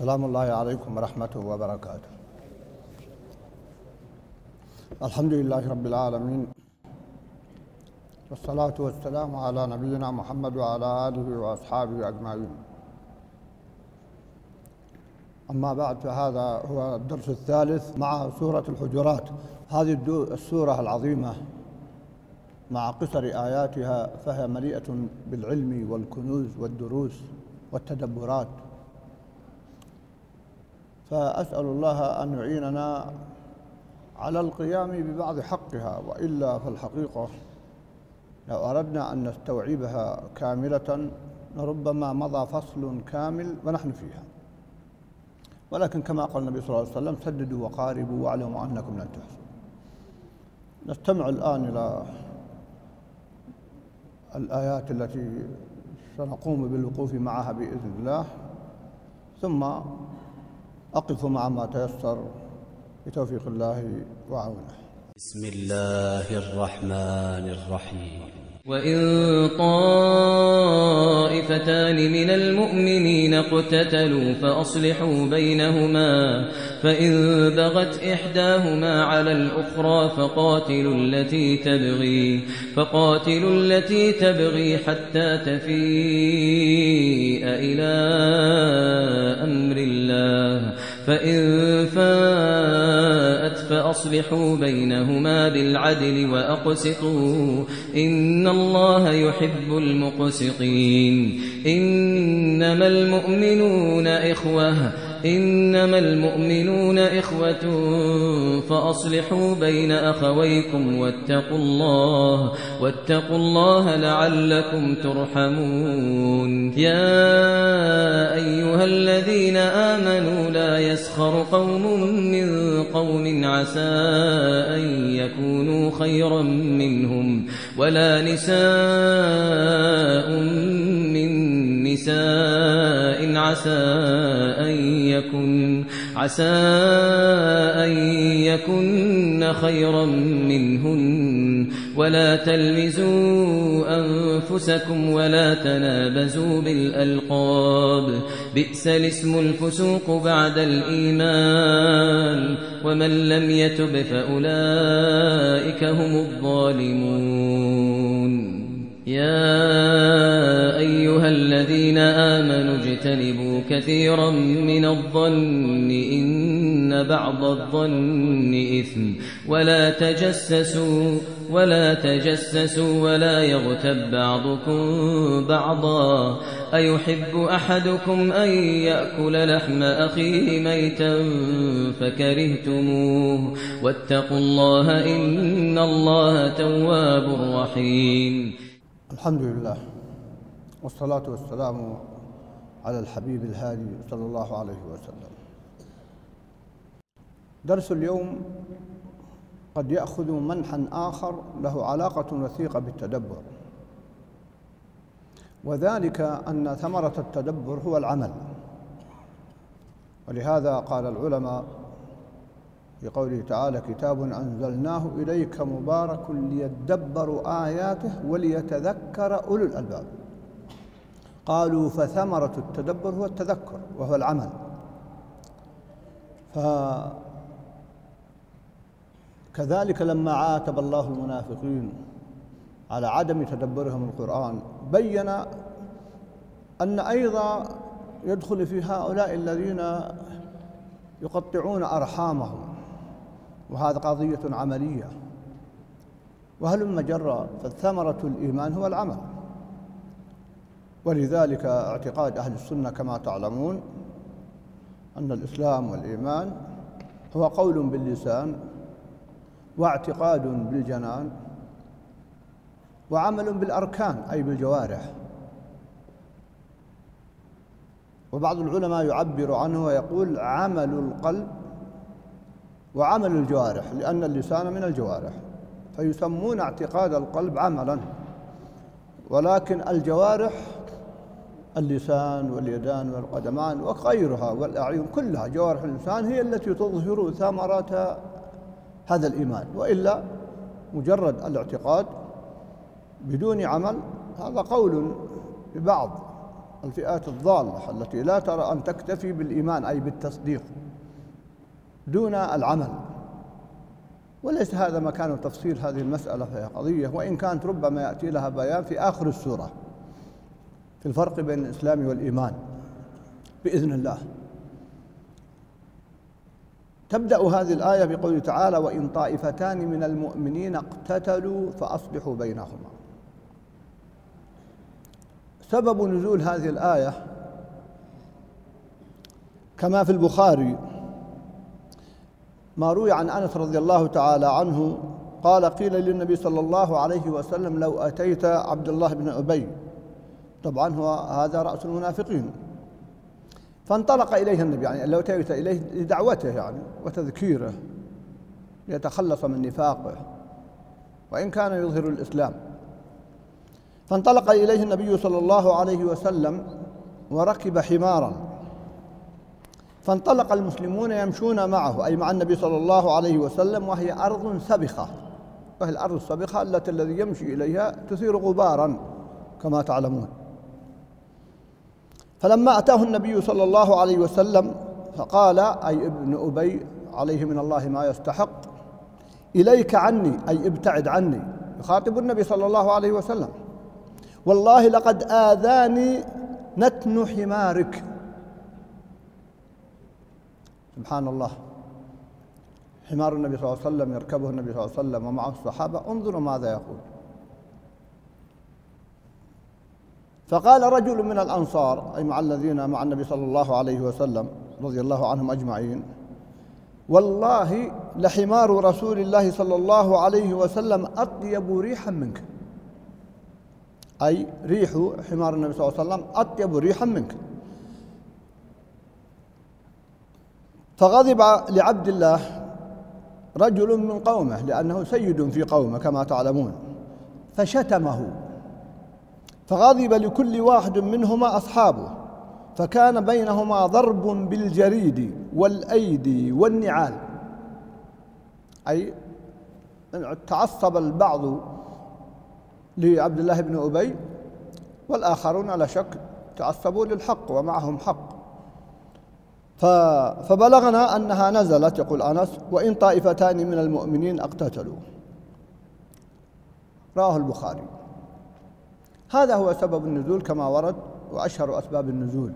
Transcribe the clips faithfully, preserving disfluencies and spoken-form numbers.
سلام الله عليكم ورحمته وبركاته. الحمد لله رب العالمين، والصلاة والسلام على نبينا محمد وعلى آله وأصحابه أجمعين. أما بعد، فهذا هو الدرس الثالث مع سورة الحجرات. هذه السورة العظيمة مع قصر آياتها فهي مليئة بالعلم والكنوز والدروس والتدبرات، فأسأل الله أن يعيننا على القيام ببعض حقها، وإلا فالحقيقة لو أردنا أن نستوعبها كاملة لربما مضى فصل كامل ونحن فيها، ولكن كما قال النبي صلى الله عليه وسلم: سددوا وقاربوا واعلموا أنكم لن تحصوا. نستمع الآن إلى الآيات التي سنقوم بالوقوف معها بإذن الله، ثم أقف مع ما تيسر بتوفيق الله وعونه. بسم الله الرحمن الرحيم. وإن طائفتان من المؤمنين اقتتلوا فأصلحوا بينهما، فإن بغت إحداهما على الأخرى فقاتلوا التي تبغي فقاتلوا التي تبغي حتى تفيء إلى أمر الله، فإن فاءت فأصلحوا بينهما بالعدل وأقسطوا إن الله يحب المقسطين. إنما المؤمنون إخوة إنما المؤمنون إخوة فأصلحوا بين أخويكم واتقوا الله واتقوا الله لعلكم ترحمون. يا أيها الذين آمنوا لا يسخر قوم من قوم عسى أن يكونوا خيرا منهم، ولا نساء من نساء عسى أن يكن عسى أن يكن خيرا منهن، ولا تلمزوا أنفسكم ولا تنابزوا بالألقاب، بئس الاسم الفسوق بعد الإيمان، ومن لم يتب فأولئك هم الظالمون. يا أيها الذين آمنوا اجتنبوا كثيرا من الظن إن بعض الظن إثم، ولا تجسسوا ولا تجسسوا ولا يغتب بعضكم بعضا، أيحب أحدكم أن يأكل لحم أخيه ميتا فكرهتموه، واتقوا الله إن الله تواب رحيم. الحمد لله، والصلاة والسلام على الحبيب الهادي صلى الله عليه وسلم. درس اليوم قد يأخذ منحا آخر له علاقة وثيقة بالتدبر، وذلك أن ثمرة التدبر هو العمل، ولهذا قال العلماء في قوله تعالى: كتاب أنزلناه إليك مبارك ليدبروا آياته وليتذكر أولو الألباب. قالوا فثمرة التدبر هو التذكر وهو العمل. فكذلك لما عاتب الله المنافقين على عدم تدبرهم القرآن، بين أن أيضا يدخل في هؤلاء الذين يقطعون أرحامهم، وهذا قضية عملية، وهلم جرى، فثمرة الإيمان هو العمل. ولذلك اعتقاد أهل السنة كما تعلمون أن الإسلام والإيمان هو قول باللسان واعتقاد بالجنان وعمل بالأركان أي بالجوارح. وبعض العلماء يعبر عنه ويقول عمل القلب وعمل الجوارح، لأن اللسان من الجوارح، فيسمون اعتقاد القلب عملا، ولكن الجوارح اللسان واليدان والقدمان وغيرها والأعين كلها جوارح الإنسان هي التي تظهر ثمرة هذا الإيمان، وإلا مجرد الاعتقاد بدون عمل هذا قول ببعض الفئات الضالة التي لا ترى أن تكتفي بالإيمان أي بالتصديق دون العمل. وليس هذا مكان تفصيل هذه المسألة في قضية، وإن كانت ربما يأتي لها بيان في آخر السورة في الفرق بين الإسلام والإيمان بإذن الله. تبدأ هذه الآية بقوله تعالى: وإن طائفتان من المؤمنين اقتتلوا فأصلحوا بينهما. سبب نزول هذه الآية كما في البخاري ما روي عن أنس رضي الله تعالى عنه قال: قيل للنبي صلى الله عليه وسلم: لو أتيت عبد الله بن أبي، طبعا هو هذا رأس المنافقين، فانطلق إليه النبي، يعني لو أتيت إليه لدعوته يعني وتذكيره ليتخلص من نفاقه وإن كان يظهر الإسلام. فانطلق إليه النبي صلى الله عليه وسلم وركب حمارا، فانطلق المسلمون يمشون معه أي مع النبي صلى الله عليه وسلم، وهي أرض سبخة، وهي الأرض السبخة التي الذي يمشي إليها تثير غبارا كما تعلمون. فلما أتاه النبي صلى الله عليه وسلم فقال أي ابن أبي عليه من الله ما يستحق: إليك عني أي ابتعد عني، يخاطب النبي صلى الله عليه وسلم: والله لقد آذاني نتن حمارك. سبحان الله، حمار النبي صلى الله عليه وسلم يركبه النبي صلى الله عليه وسلم ومعه الصحابة، انظروا ماذا يقول. فقال رجل من الأنصار أي مع الذين مع النبي صلى الله عليه وسلم رضي الله عنهم أجمعين: والله لحمار رسول الله صلى الله عليه وسلم أطيب ريحا منك، أي ريح حمار النبي صلى الله عليه وسلم أطيب ريحا منك. فغضب لعبد الله رجل من قومه لأنه سيد في قومه كما تعلمون، فشتمه، فغضب لكل واحد منهما أصحابه، فكان بينهما ضرب بالجريد والأيدي والنعال، أي تعصب البعض لعبد الله بن أبي والآخرون لا شك تعصبوا للحق ومعهم حق. فبلغنا أنها نزلت، يقول أنس: وإن طائفتان من المؤمنين اقتتلوا. رواه البخاري. هذا هو سبب النزول كما ورد، وأشهر أسباب النزول.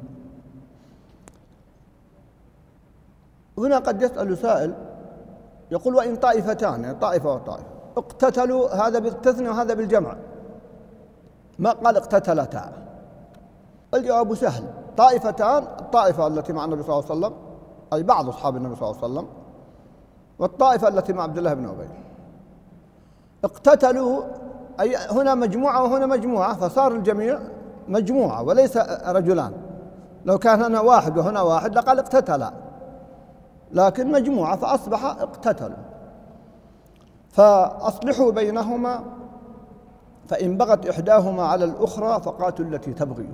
هنا قد يسأل سائل يقول: وإن طائفتان، يعني طائفة وطائفة، اقتتلوا، هذا بالتثنية وهذا بالجمع، ما قال اقتتلتا؟ الجواب سهل: طائفتان، الطائفة التي مع النبي صلى الله عليه وسلم أي بعض أصحاب النبي صلى الله عليه وسلم، والطائفة التي مع عبد الله بن أبي. اقتتلوا أي هنا مجموعة وهنا مجموعة، فصار الجميع مجموعة وليس رجلان. لو كان هنا واحد وهنا واحد لقال اقتتلا، لكن مجموعة فأصبح اقتتلوا. فأصلحوا بينهما فإن بغت إحداهما على الأخرى فقاتلوا التي تبغي.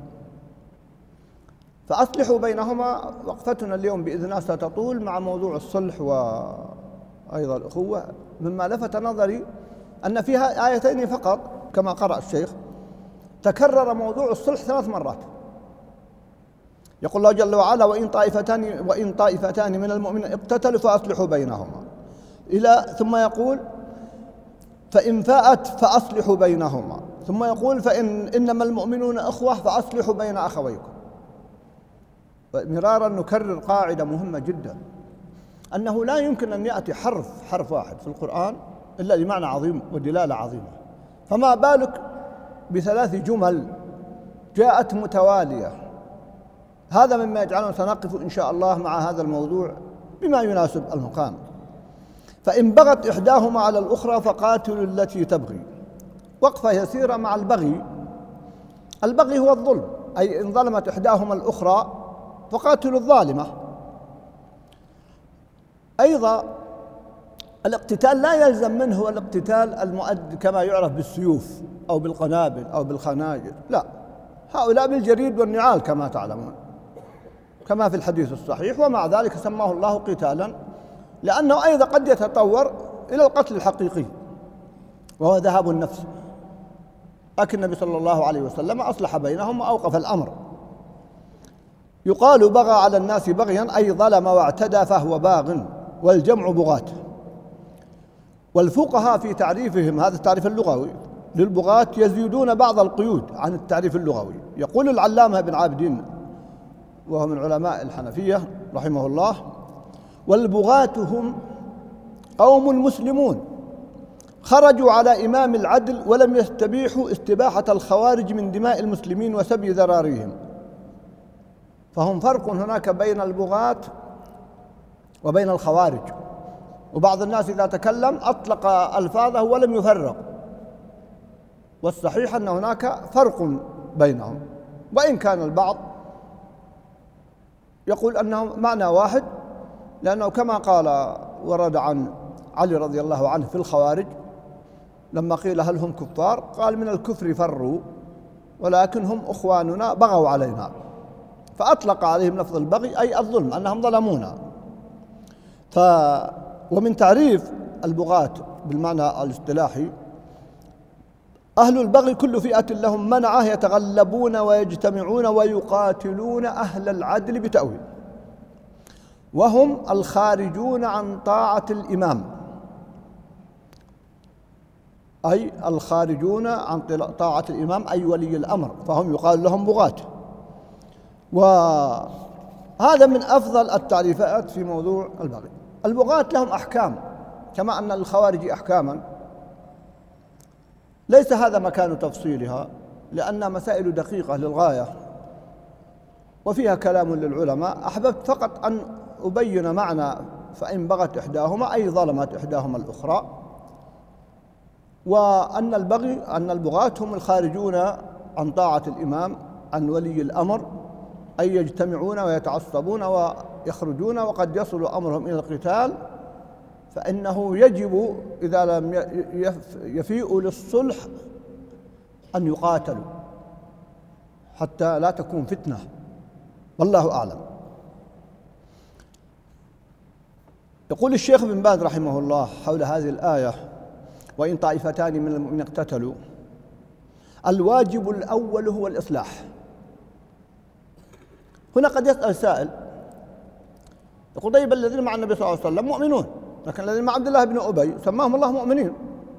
فأصلحوا بينهما. وقفتنا اليوم بإذن الله ستطول مع موضوع الصلح وأيضا الأخوة، مما لفت نظري أن فيها آيتين فقط كما قرأ الشيخ تكرر موضوع الصلح ثلاث مرات. يقول الله جل وعلا: وإن طائفتان وإن طائفتان من المؤمنين اقتتلوا فأصلحوا بينهما، إلى ثم يقول: فإن فاءت فأصلحوا بينهما، ثم يقول: فإن إنما المؤمنون أخوة فأصلحوا بين أخويكم. مرارا نكرر قاعدة مهمة جدا، أنه لا يمكن أن يأتي حرف حرف واحد في القرآن إلا لمعنى عظيم ودلالة عظيمة، فما بالك بثلاث جمل جاءت متوالية. هذا مما يجعلنا سنقف إن شاء الله مع هذا الموضوع بما يناسب المقام. فإن بغت إحداهما على الأخرى فقاتلوا التي تبغي. وقفة يسيرة مع البغي. البغي هو الظلم، أي إن ظلمت إحداهما الأخرى فقاتلوا الظالمة. أيضا الاقتتال لا يلزم منه الاقتتال المؤدي كما يعرف بالسيوف أو بالقنابل أو بالخناجر، لا، هؤلاء بالجريد والنعال كما تعلمون كما في الحديث الصحيح. ومع ذلك سماه الله قتالا، لأنه أيضا قد يتطور إلى القتل الحقيقي وهو ذهاب النفس. لكن النبي صلى الله عليه وسلم أصلح بينهم وأوقف الأمر يقال بغى على الناس بغيا أي ظلم واعتدى فهو باغ، والجمع بغاة. والفقهاء في تعريفهم، هذا التعريف اللغوي للبغاة، يزيدون بعض القيود عن التعريف اللغوي. يقول العلامة ابن عابدين وهو من علماء الحنفية رحمه الله: والبغاة هم قوم مسلمون خرجوا على إمام العدل ولم يستبيحوا استباحة الخوارج من دماء المسلمين وسبي ذراريهم. فهم فرق هناك بين البغاة وبين الخوارج. وبعض الناس إذا تكلم أطلق ألفاظه ولم يفرق، والصحيح أن هناك فرق بينهم، وإن كان البعض يقول أنهم معنى واحد، لأنه كما قال ورد عن علي رضي الله عنه في الخوارج لما قيل هل هم كفار؟ قال: من الكفر فروا ولكن هم أخواننا بغوا علينا، فأطلق عليهم لفظ البغي أي الظلم، أنهم ظلمونا. ف ومن تعريف البغاة بالمعنى الاصطلاحي: أهل البغي كل فئة لهم منعة يتغلبون ويجتمعون ويقاتلون أهل العدل بتأويل، وهم الخارجون عن طاعة الإمام، أي الخارجون عن طاعة الإمام أي ولي الأمر، فهم يقال لهم بغاة. وهذا من أفضل التعريفات في موضوع البغي. البغاة لهم أحكام كما أن للخوارج أحكاما، ليس هذا مكان تفصيلها لأنها مسائل دقيقة للغاية وفيها كلام للعلماء. أحببت فقط أن أبين معنى فإن بغت إحداهما أي ظلمت إحداهما الأخرى، وأن البغي أن البغاة هم الخارجون عن طاعة الإمام عن ولي الأمر، أي يجتمعون ويتعصبون ويخرجون وقد يصل أمرهم إلى القتال، فإنه يجب إذا لم يفيئوا للصلح أن يقاتلوا حتى لا تكون فتنة، والله أعلم. يقول الشيخ بن باز رحمه الله حول هذه الآية: وإن طائفتان من المؤمنين اقتتلوا، الواجب الأول هو الإصلاح. هنا قد يسأل سائل يقول: طيب الذين مع النبي صلى الله عليه وسلم مؤمنون، لكن الذين مع عبد الله بن أبي سماهم الله مؤمنين،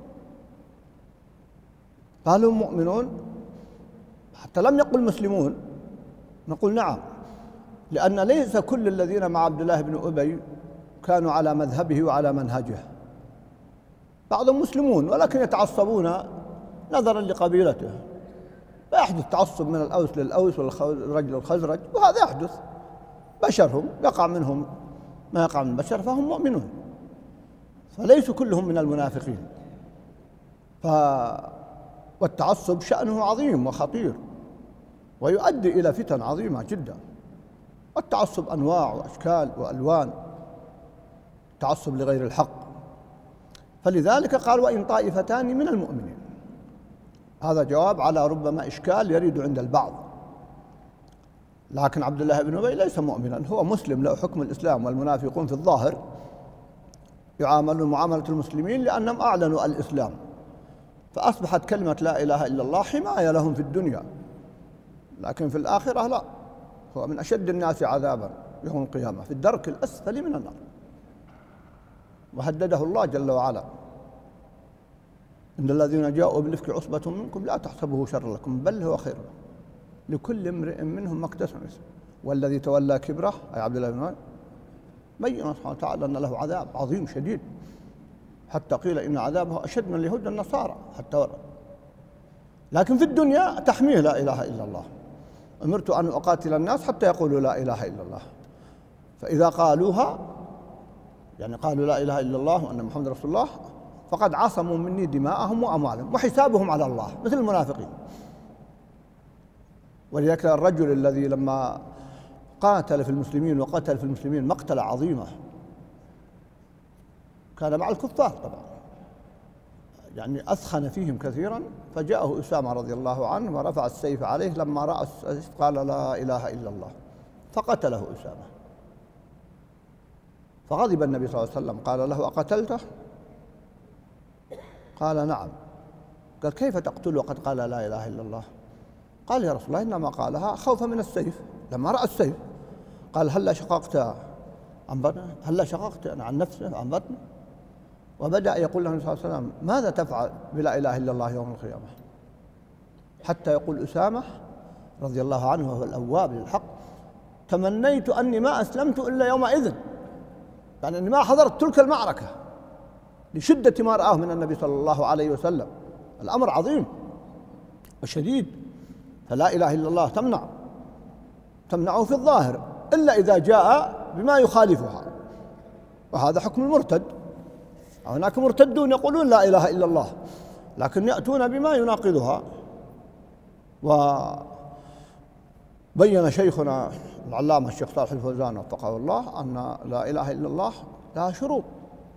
فهل هم مؤمنون؟ حتى لم يقل مسلمون، نقول نعم، لأن ليس كل الذين مع عبد الله بن أبي كانوا على مذهبه وعلى منهجه، بعضهم مسلمون ولكن يتعصبون نظرا لقبيلته، فيحدث تعصب من الأوس للأوس والرجل للخزرج، وهذا يحدث، بشرهم يقع منهم ما يقع من البشر، فهم مؤمنون، فليسوا كلهم من المنافقين. ف... والتعصب شأنه عظيم وخطير ويؤدي إلى فتن عظيمة جدا. والتعصب أنواع وأشكال وألوان، تعصب لغير الحق. فلذلك قال: وإن طائفتان من المؤمنين. هذا جواب على ربما إشكال يريد عند البعض، لكن عبد الله بن أبي ليس مؤمنا، هو مسلم له حكم الإسلام، والمنافقون في الظاهر يعاملون معاملة المسلمين لأنهم أعلنوا الإسلام، فأصبحت كلمة لا إله إلا الله حماية لهم في الدنيا، لكن في الآخرة لا، هو من أشد الناس عذابا يوم القيامة في الدرك الأسفل من النار، وهدده الله جل وعلا: إن الذين جاءوا بالإفك عصبة منكم لا تحسبوه شرا لكم بل هو خير لكل امرئ منهم ما اكتسب، والذي تولى كبره أي عبد الله بن أبي بين سبحانه وتعالى أن له عذاب عظيم شديد، حتى قيل إن عذابه أشد من اليهود والنصارى حتى ورد. لكن في الدنيا تحميه لا إله إلا الله: أمرت أن أقاتل الناس حتى يقولوا لا إله إلا الله، فإذا قالوها يعني قالوا لا إله إلا الله وأن محمد رسول الله فقد عصموا مني دماءهم وأموالهم وحسابهم على الله، مثل المنافقين. ولذلك الرجل الذي لما قاتل في المسلمين وقتل في المسلمين مقتلة عظيمة كان مع الكفار طبعا، يعني أثخن فيهم كثيرا، فجاءه أسامة رضي الله عنه ورفع السيف عليه، لما رأى السيف قال لا إله إلا الله فقتله أسامة، فغضب النبي صلى الله عليه وسلم قال له: أقتلته؟ قال: نعم. قال: كيف تقتل وقد قال لا إله إلا الله؟ قال: يا رسول الله إنما قالها خوفا من السيف، لما رأى السيف قال هلا شققت عن بطنه، هلا شققت عن نفسه عن بطنه. وبدأ يقول له النبي صلى الله عليه وسلم ماذا تفعل بلا إله إلا الله يوم القيامة؟ حتى يقول أسامة رضي الله عنه وهو الأواب للحق تمنيت أني ما أسلمت إلا يومئذ، يعني أني ما حضرت تلك المعركة لشدة ما رآه من النبي صلى الله عليه وسلم. الأمر عظيم وشديد، فلا إله إلا الله تمنع تمنعه في الظاهر إلا إذا جاء بما يخالفها، وهذا حكم المرتد. هناك مرتدون يقولون لا إله إلا الله لكن يأتون بما يناقضها. وبين شيخنا العلامة الشيخ صالح الفوزان وفقه الله أن لا إله إلا الله لها شروط،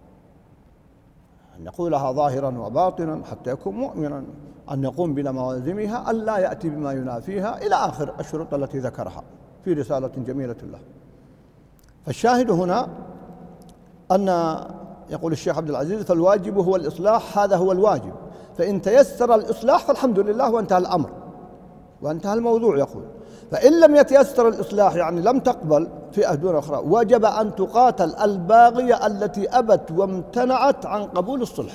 أن يقولها ظاهرا وباطنا حتى يكون مؤمنا، أن يقوم بلوازمها، أن لا يأتي بما ينافيها، إلى آخر الشروط التي ذكرها في رسالة جميلة له. فالشاهد هنا أن يقول الشيخ عبد العزيز فالواجب هو الإصلاح، هذا هو الواجب، فإن تيسر الإصلاح فالحمد لله وانتهى الأمر وانتهى الموضوع. يقول فإن لم يتيسر الإصلاح يعني لم تقبل فئة دون أخرى وجب أن تقاتل الباغية التي أبت وامتنعت عن قبول الصلح.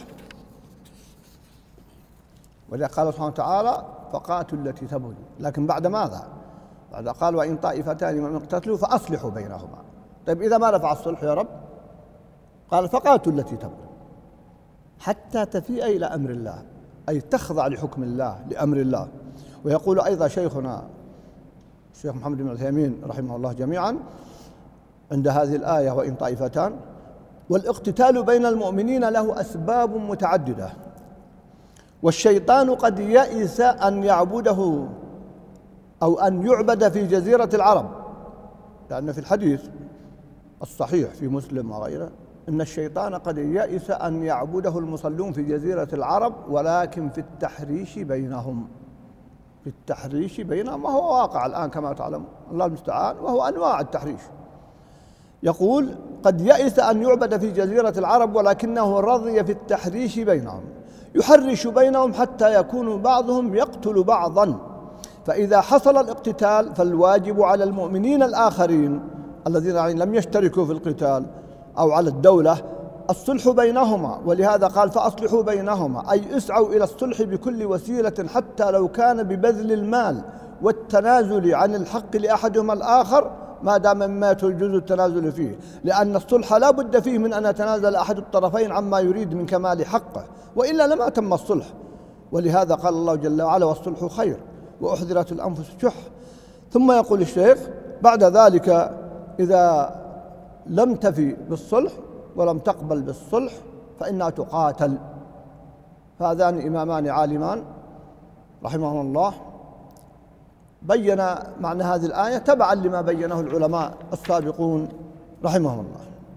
ولذلك قال سبحانه وتعالى فقاتلوا التي تبغي، لكن بعد ماذا؟ بعد قال وإن طائفتان من اقتتلوا فأصلحوا بينهما. طيب إذا ما نفع الصلح يا رب؟ قال فقاتلوا التي تبغي حتى تفيء إلى أمر الله، أي تخضع لحكم الله لأمر الله. ويقول أيضا شيخنا الشيخ محمد بن عثيمين رحمه الله جميعا عند هذه الآية وإن طائفتان، والاقتتال بين المؤمنين له أسباب متعددة، والشيطان قد يئس أن يعبده أو أن يعبد في جزيرة العرب، لأن في الحديث الصحيح في مسلم وغيره إن الشيطان قد يئس أن يعبده المصلون في جزيرة العرب، ولكن في التحريش بينهم، في التحريش بينهم، وهو واقع الآن كما تعلم الله المستعان، وهو أنواع التحريش. يقول قد يئس أن يعبد في جزيرة العرب ولكنه رضي في التحريش بينهم، يحرش بينهم حتى يكون بعضهم يقتل بعضا، فإذا حصل الاقتتال فالواجب على المؤمنين الآخرين الذين لم يشتركوا في القتال أو على الدولة الصلح بينهما. ولهذا قال فأصلحوا بينهما، أي اسعوا إلى الصلح بكل وسيلة حتى لو كان ببذل المال والتنازل عن الحق لأحدهما الآخر، ما دام مما يجوز التنازل فيه، لأن الصلح لا بد فيه من أن يتنازل أحد الطرفين عما يريد من كمال حقه، وإلا لما تم الصلح. ولهذا قال الله جل وعلا والصلح خير وأحضرت الأنفس الشح. ثم يقول الشيخ بعد ذلك إذا لم تفي بالصلح ولم تقبل بالصلح فإنها تقاتل. فهذان إمامان عالمان رحمهم الله بين معنى هذه الآية تبعا لما بينه العلماء السابقون رحمهم الله.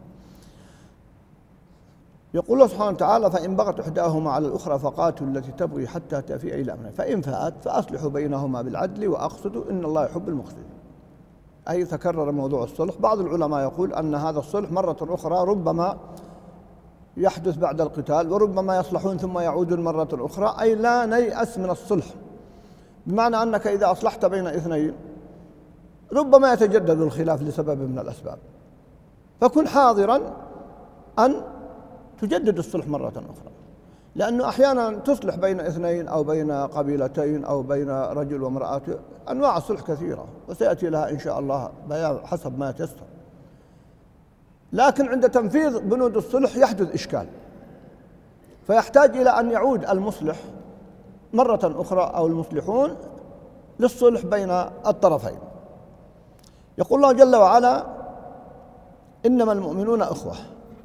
يقول الله سبحانه وتعالى فإن بغت إحداهما على الأخرى فقاتلوا التي تبغي حتى تفيء إلى أمره فإن فاءت فأصلحوا بينهما بالعدل وأقسطوا إن الله يحب المقسطين. أي تكرر موضوع الصلح. بعض العلماء يقول أن هذا الصلح مرة أخرى ربما يحدث بعد القتال وربما يصلحون ثم يعودون مرة أخرى، أي لا نيأس من الصلح، بمعنى أنك إذا أصلحت بين اثنين ربما يتجدد الخلاف لسبب من الأسباب، فكن حاضرا أن تجدد الصلح مرة أخرى، لأنه أحيانا تصلح بين اثنين أو بين قبيلتين أو بين رجل وامرأة، أنواع الصلح كثيرة وسيأتي لها إن شاء الله بيان حسب ما يتيسر. لكن عند تنفيذ بنود الصلح يحدث إشكال، فيحتاج إلى أن يعود المصلح مرة أخرى أو المصلحون للصلح بين الطرفين. يقول الله جل وعلا إنما المؤمنون أخوة.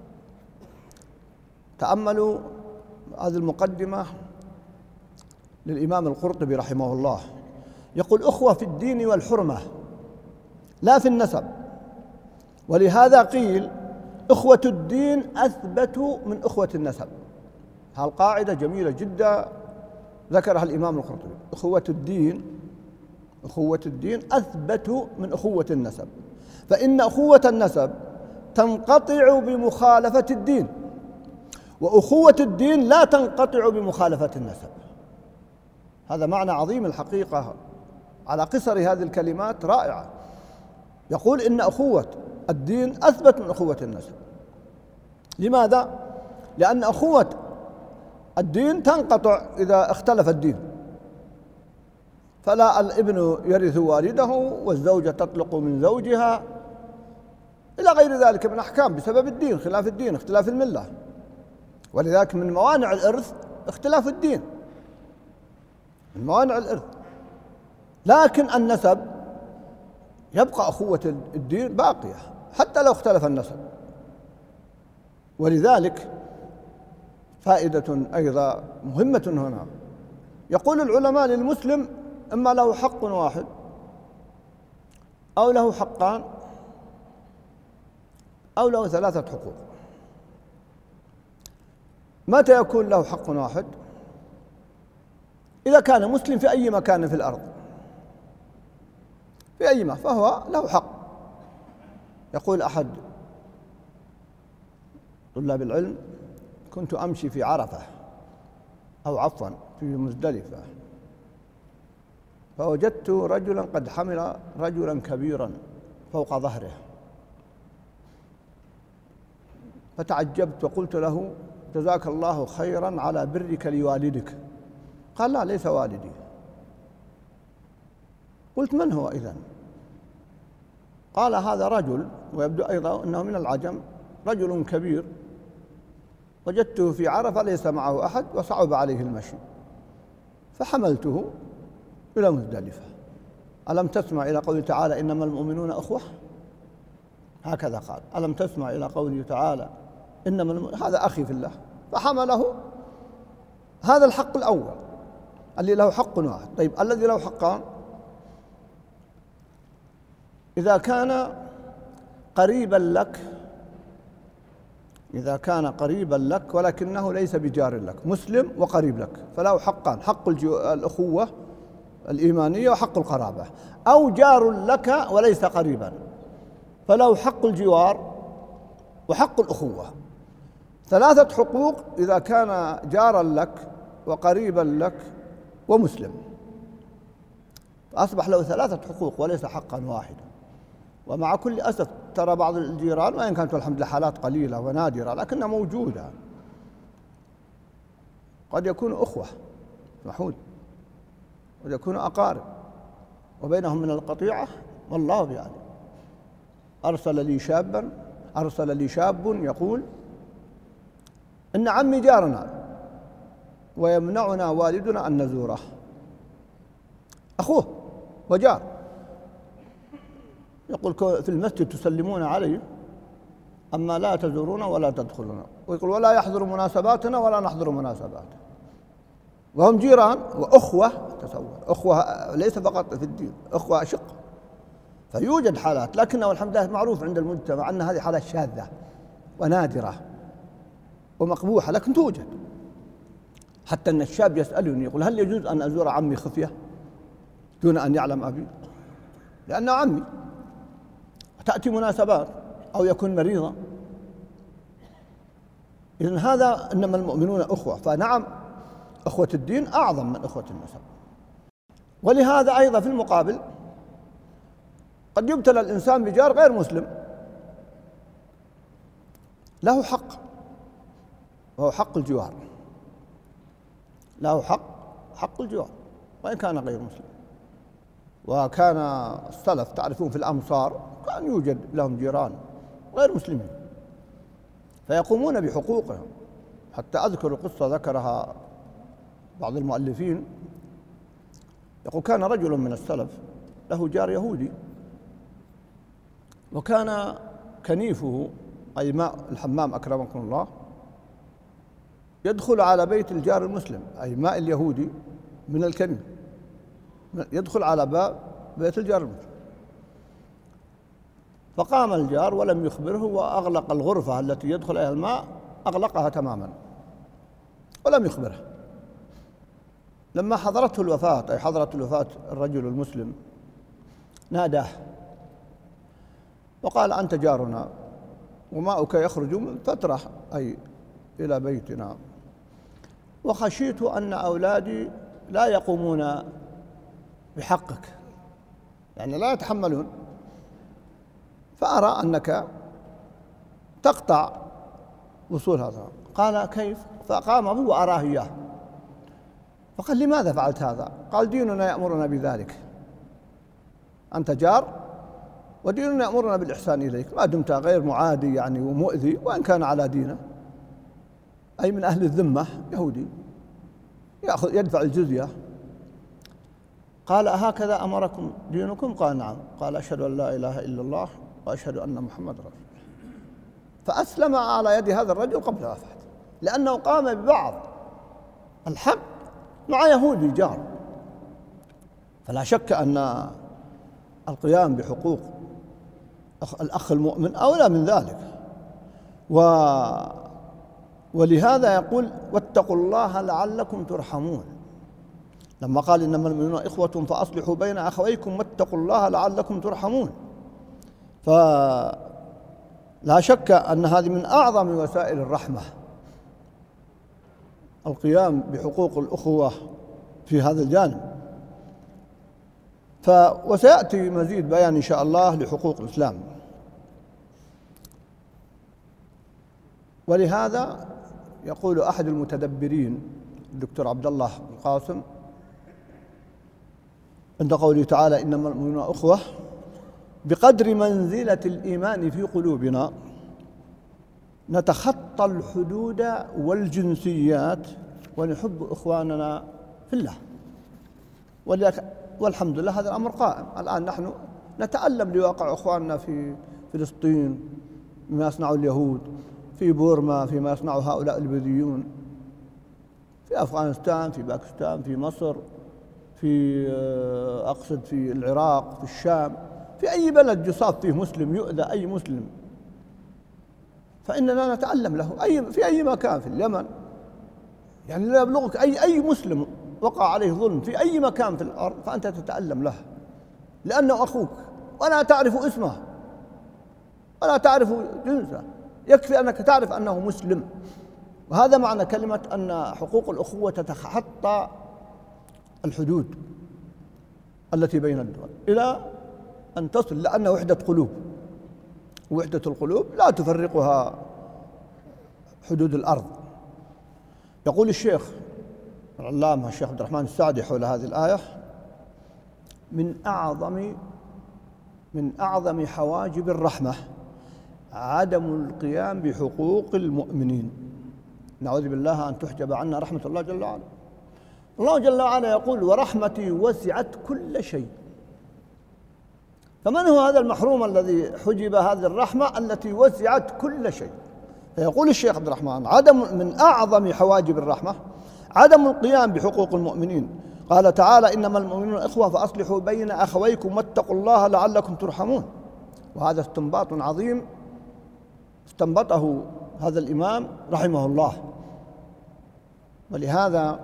تأملوا هذه المقدمة للإمام القرطبي رحمه الله، يقول أخوة في الدين والحرمة لا في النسب، ولهذا قيل أخوة الدين أثبت من أخوة النسب. هالقاعدة جميلة جدا ذكرها الإمام القرطبي، أخوة الدين أخوة الدين أثبت من أخوة النسب، فإن أخوة النسب تنقطع بمخالفة الدين، وأخوة الدين لا تنقطع بمخالفة النسب. هذا معنى عظيم الحقيقة، على قصر هذه الكلمات رائعة. يقول إن أخوة الدين أثبت من أخوة النسب. لماذا؟ لأن أخوة الدين تنقطع إذا اختلف الدين، فلا الابن يرث والده والزوجة تطلق من زوجها إلى غير ذلك من أحكام بسبب الدين، خلاف الدين، اختلاف الملة. ولذلك من موانع الإرث اختلاف الدين، من موانع الإرث. لكن النسب يبقى أخوة الدين باقية حتى لو اختلف النسب. ولذلك فائدة أيضا مهمة هنا، يقول العلماء للمسلم إما له حق واحد أو له حقان أو له ثلاثة حقوق. متى يكون له حق واحد؟ إذا كان مسلم في أي مكان في الأرض، في أي مكان فهو له حق. يقول أحد طلاب العلم: كنت أمشي في عرفة أو عفوا في مزدلفة، فوجدت رجلا قد حمل رجلا كبيرا فوق ظهره، فتعجبت وقلت له: جزاك الله خيرا على برك لوالدك. قال: لا، ليس والدي. قلت: من هو إذن؟ قال: هذا رجل، ويبدو أيضا أنه من العجم، رجل كبير وجدته في عرفة ليس معه أحد وصعب عليه المشي، فحملته إلى مزدلفة. ألم تسمع إلى قوله تعالى: إنما المؤمنون أخوة؟ هكذا قال. ألم تسمع إلى قوله تعالى: إنما الم... هذا أخي في الله، فحمله. هذا الحق الأول اللي له حق واحد. طيب، الذي له حقان: إذا كان قريبا لك، إذا كان قريبا لك ولكنه ليس بجار لك، مسلم وقريب لك، فله حقان: حق الأخوة الإيمانية وحق القرابة. أو جار لك وليس قريبا، فله حق الجوار وحق الأخوة. ثلاثة حقوق إذا كان جارا لك وقريبا لك ومسلم، فأصبح له ثلاثة حقوق وليس حقا واحدا. ومع كل أسف ترى بعض الجيران، وإن كانت الحمد لله حالات قليلة ونادرة لكنها موجودة، قد يكون أخوة محود، قد يكون أقارب، وبينهم من القطيعة والله يعني. أرسل لي شابا أرسل لي شاب يقول: إن عمي جارنا ويمنعنا والدنا أن نزوره. أخوه وجار، يقول: في المسجد تسلمون علي، أما لا تزورون ولا تدخلون. ويقول: ولا يحضر مناسباتنا ولا نحضر مناسباته. وهم جيران وأخوة. تصور، أخوة ليس فقط في الدين، أخوة أشق. فيوجد حالات، لكنه الحمد لله معروف عند المجتمع أن هذه حالات شاذة ونادرة ومقبوحة، لكن توجد. حتى أن الشاب يسألني يقول: هل يجوز أن أزور عمي خفية دون أن يعلم أبي؟ لأنه عمي، تأتي مناسبات أو يكون مريضا. إذن هذا إنما المؤمنون أخوة. فنعم، أخوة الدين أعظم من أخوة النسب. ولهذا أيضا في المقابل قد يبتلى الإنسان بجار غير مسلم، له حق، وهو حق الجوار، له حق حق الجوار وإن كان غير مسلم. وكان السلف تعرفون في الأمصار كان يوجد لهم جيران غير مسلمين فيقومون بحقوقهم. حتى أذكر قصة ذكرها بعض المؤلفين، يقول: كان رجل من السلف له جار يهودي، وكان كنيفه أي ماء الحمام أكرمكم الله يدخل على بيت الجار المسلم، أي ماء اليهودي من الكنيف يدخل على باب بيت الجار المسلم. فقام الجار ولم يخبره وأغلق الغرفة التي يدخل إليها الماء، أغلقها تماما ولم يخبره. لما حضرته الوفاة، أي حضرت الوفاة الرجل المسلم، ناداه وقال: أنت جارنا وماؤك يخرج من فترة أي إلى بيتنا، وخشيت أن أولادي لا يقومون بحقك، يعني لا يتحملون، فأرى أنك تقطع وصول هذا. قال كيف؟ فقام أبوه وأراه إياه، فقال لماذا فعلت هذا؟ قال ديننا يأمرنا بذلك، أنت جار وديننا يأمرنا بالإحسان إليك ما دمت غير معادي يعني ومؤذي، وإن كان على دينه أي من أهل الذمة يهودي يأخذ يدفع الجزية. قال أهكذا أمركم دينكم؟ قال نعم. قال أشهد أن لا إله إلا الله وأشهد أن محمد رسول الله. فأسلم على يد هذا الرجل قبل وفاته، لأنه قام ببعض الحق مع يهودي جار. فلا شك أن القيام بحقوق الأخ المؤمن أولى من ذلك. و ولهذا يقول واتقوا الله لعلكم ترحمون، لما قال إنما المؤمنون إخوة فأصلحوا بين أخويكم واتقوا الله لعلكم ترحمون. فلا شك أن هذه من أعظم وسائل الرحمة، القيام بحقوق الأخوة في هذا الجانب. ف وسيأتي مزيد بيان إن شاء الله لحقوق الإسلام. ولهذا يقول أحد المتدبرين الدكتور عبد الله القاسم عند قوله تعالى إنما المؤمنون أخوة بقدر منزلة الإيمان في قلوبنا نتخطى الحدود والجنسيات ونحب إخواننا في الله. والحمد لله هذا الأمر قائم الآن. نحن نتألم لواقع إخواننا في فلسطين بما يصنع اليهود، في بورما فيما يصنع هؤلاء البذيون، في أفغانستان، في باكستان، في مصر، في أقصد في العراق، في الشام، في أي بلد يصاب فيه مسلم يؤذى أي مسلم فإننا نتألم له. أي في أي مكان في اليمن يعني لا يبلغك أي أي مسلم وقع عليه ظلم في أي مكان في الأرض فأنت تتألم له لأنه أخوك ولا تعرف اسمه ولا تعرف جنسه، يكفي أنك تعرف أنه مسلم. وهذا معنى كلمة أن حقوق الأخوة تتخطى الحدود التي بين الدول إلى أن تصل، لأن وحدة قلوب، وحدة القلوب لا تفرقها حدود الأرض. يقول الشيخ العلامة الشيخ عبد الرحمن السعدي حول هذه الآية من أعظم من أعظم حواجب الرحمة عدم القيام بحقوق المؤمنين. نعوذ بالله أن تحجب عنا رحمة الله جل وعلا. الله جل وعلا يقول ورحمتي وسعت كل شيء. فمن هو هذا المحروم الذي حجب هذه الرحمة التي وسعت كل شيء؟ فيقول الشيخ عبد الرحمن عدم من أعظم حواجب الرحمة عدم القيام بحقوق المؤمنين. قال تعالى إنما المؤمنون إخوة فأصلحوا بين أخويكم واتقوا الله لعلكم ترحمون. وهذا استنباط عظيم استنبطه هذا الإمام رحمه الله. ولهذا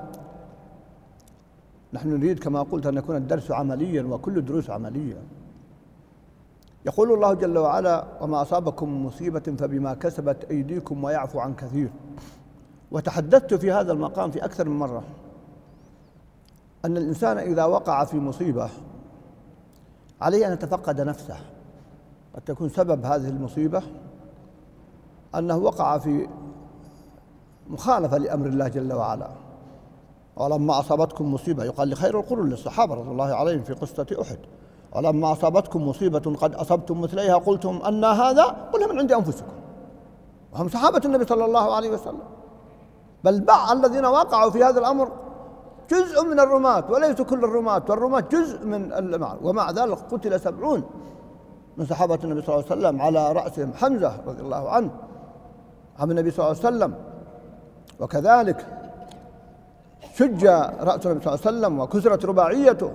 نحن نريد كما قلت أن يكون الدرس عمليا وكل الدروس عملية. يقول الله جل وعلا وما أصابكم مصيبة فبما كسبت أيديكم ويعفو عن كثير. وتحدثت في هذا المقام في أكثر من مرة أن الإنسان إذا وقع في مصيبة عليه أن يتفقد نفسه. قد تكون سبب هذه المصيبة أنه وقع في مخالفة لأمر الله جل وعلا. ولما أصابتكم مصيبة يقال لخير القرون للصحابة رضي الله عليهم في قصة أحد ولما أصابتكم مصيبة قد أصبتم مثليها قلتم أن هذا قلها من عند أنفسكم. وهم صحابة النبي صلى الله عليه وسلم، بل بعض الذين وقعوا في هذا الأمر جزء من الرماة وليس كل الرماة، والرماة جزء من المعنى. ومع ذلك قتل سبعون من صحابة النبي صلى الله عليه وسلم على رأسهم حمزة رضي الله عنه عم النبي صلى الله عليه وسلم. وكذلك شج رأس النبي صلى الله عليه وسلم وكسرت رباعيته.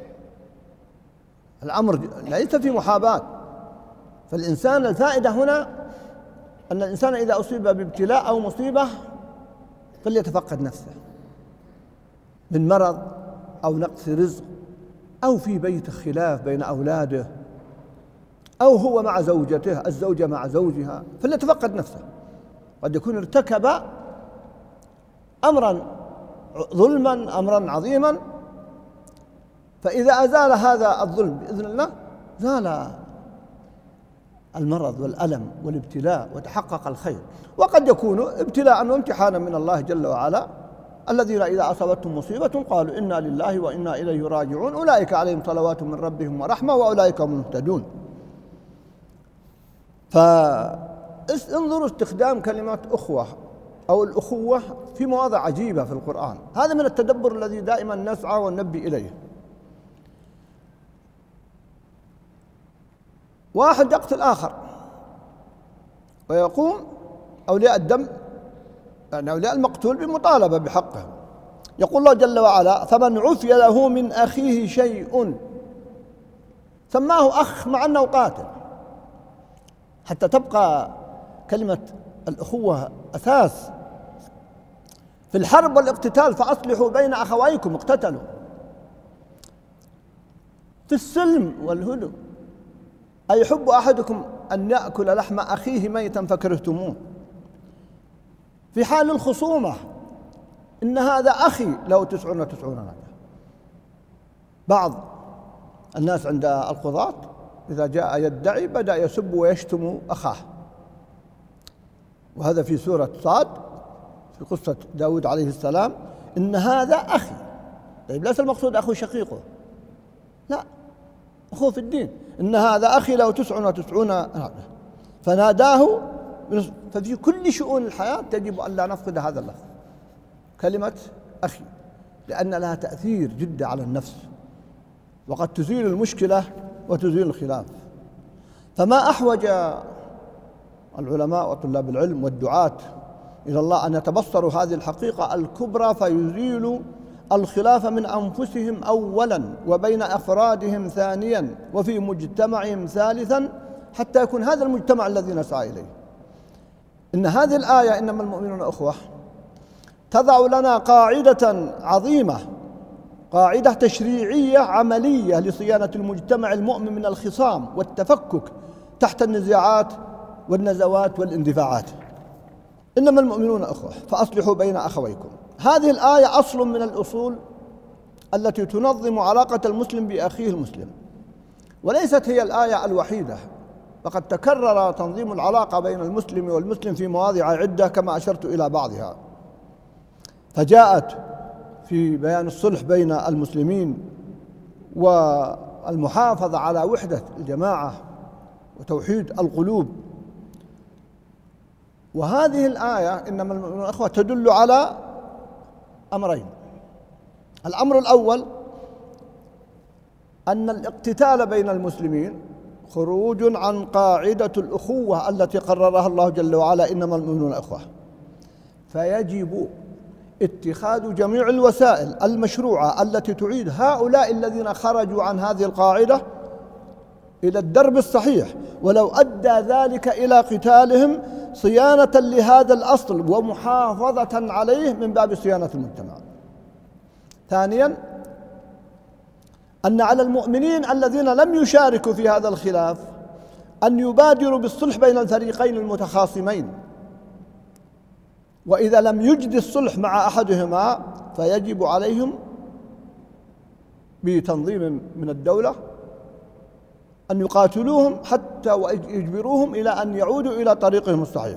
الأمر ليس في محاباة. فالإنسان الفائدة هنا أن الإنسان إذا أصيب بابتلاء أو مصيبة فليتفقد نفسه من مرض أو نقص رزق أو في بيت خلاف بين أولاده أو هو مع زوجته الزوجة مع زوجها، فليتفقد نفسه. قد يكون ارتكب أمرا ظلما أمرا عظيما، فإذا أزال هذا الظلم بإذن الله زال المرض والألم والابتلاء وتحقق الخير. وقد يكون ابتلاء وامتحانا من الله جل وعلا. الذين إذا أصابتهم مصيبة قالوا إنا لله وإنا إليه راجعون أولئك عليهم صلوات من ربهم ورحمة وأولئك هم المهتدون. فانظروا استخدام كلمة أخوة أو الأخوة في مواضع عجيبة في القرآن. هذا من التدبر الذي دائما نسعى وننبه إليه. واحد يقتل آخر ويقوم أولياء الدم يعني أولياء المقتول بمطالبة بحقه. يقول الله جل وعلا فمن عفي له من أخيه شيء، سماه أخ مع أنه قاتل، حتى تبقى كلمة الأخوة أساس في الحرب والاقتتال. فأصلحوا بين أخويكم اقتتلوا. في السلم والهدوء أيحب أحدكم أن يأكل لحم أخيه ميتا فكرهتموه. في حال الخصومة إن هذا أخي له تسعون وتسعون نعجة. بعض الناس عند القضاة إذا جاء يدعي بدأ يسب ويشتم أخاه، وهذا في سورة صاد في قصة داود عليه السلام. إن هذا أخي. طيب ليس المقصود أخو شقيقه، لا، أخوه في الدين. إن هذا أخي له تسع وتسعون نعجة فناداه. ففي كل شؤون الحياة تجب أن لا نفقد هذا اللفظ كلمة أخي، لأن لها تأثير جدا على النفس، وقد تزيل المشكلة وتزيل الخلاف. فما أحوج العلماء وطلاب العلم والدعاة إلى الله أن يتبصروا هذه الحقيقة الكبرى فيزيلوا الخلاف من أنفسهم أولا، وبين أفرادهم ثانيا، وفي مجتمعهم ثالثا، حتى يكون هذا المجتمع الذي نسعى إليه. إن هذه الآية إنما المؤمنون أخوة تضع لنا قاعدة عظيمة، قاعدة تشريعية عملية لصيانة المجتمع المؤمن من الخصام والتفكك تحت النزاعات والنزوات والاندفاعات. إنما المؤمنون أخوة فأصلحوا بين أخويكم. هذه الآية أصل من الأصول التي تنظم علاقة المسلم بأخيه المسلم، وليست هي الآية الوحيدة، فقد تكرر تنظيم العلاقة بين المسلم والمسلم في مواضع عدة كما أشرت إلى بعضها. فجاءت في بيان الصلح بين المسلمين والمحافظة على وحدة الجماعة وتوحيد القلوب. وهذه الآية إنما المؤمنون أخوة تدل على أمرين. الأمر الأول أن الاقتتال بين المسلمين خروج عن قاعدة الأخوة التي قررها الله جل وعلا إنما المؤمنون أخوة، فيجب اتخاذ جميع الوسائل المشروعة التي تعيد هؤلاء الذين خرجوا عن هذه القاعدة إلى الدرب الصحيح، ولو أدى ذلك إلى قتالهم صيانة لهذا الأصل ومحافظة عليه من باب صيانة المجتمع. ثانياً أن على المؤمنين الذين لم يشاركوا في هذا الخلاف أن يبادروا بالصلح بين الفريقين المتخاصمين، وإذا لم يجد الصلح مع أحدهما فيجب عليهم بتنظيم من الدولة أن يقاتلوهم حتى ويجبروهم إلى أن يعودوا إلى طريقهم الصحيح.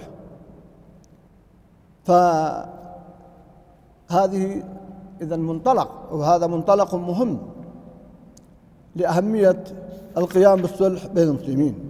فهذه إذن منطلق، وهذا منطلق مهم لأهمية القيام بالصلح بين المسلمين.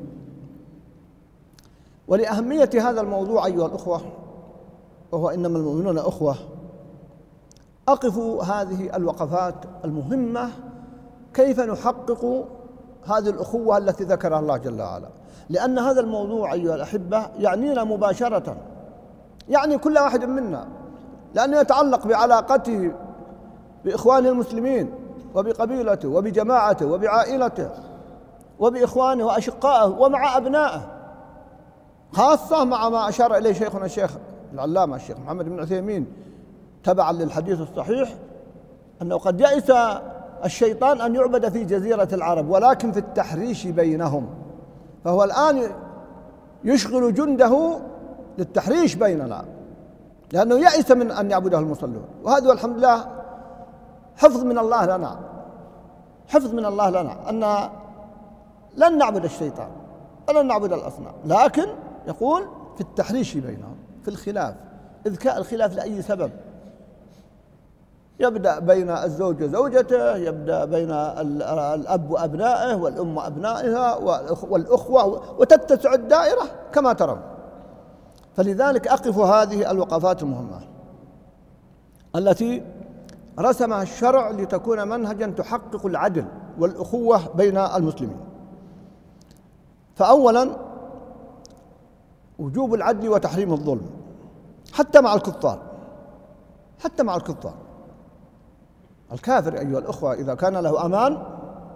ولأهمية هذا الموضوع أيها الأخوة، وهو إنما المؤمنون أخوة، أقف هذه الوقفات المهمة كيف نحقق هذه الأخوة التي ذكرها الله جل وعلا، لأن هذا الموضوع أيها الأحبة يعنينا مباشرة، يعني كل واحد منا، لأنه يتعلق بعلاقته بإخوانه المسلمين وبقبيلته وبجماعته وبعائلته وبإخوانه وأشقائه ومع أبنائه، خاصة مع ما أشار إليه شيخنا الشيخ العلامة الشيخ محمد بن عثيمين تبعا للحديث الصحيح، أنه قد يئس الشيطان أن يعبد في جزيرة العرب ولكن في التحريش بينهم، فهو الآن يشغل جنده للتحريش بيننا، لأنه يئس من أن يعبده المصلون. وهذا الحمد لله حفظ من الله لنا، حفظ من الله لنا أن لن نعبد الشيطان، ألا نعبد الأصنام، لكن يقول في التحريش بينهم، في الخلاف، إذكاء الخلاف لأي سبب، يبدأ بين الزوج وزوجته، يبدأ بين الأب وأبنائه والأم وأبنائها والأخوة، وتتسع الدائرة كما ترون. فلذلك أقف هذه الوقفات المهمة التي رسمها الشرع لتكون منهجا تحقق العدل والأخوة بين المسلمين. فأولا وجوب العدل وتحريم الظلم حتى مع الكفار، حتى مع الكفار. الكافر أيها الأخوة إذا كان له أمان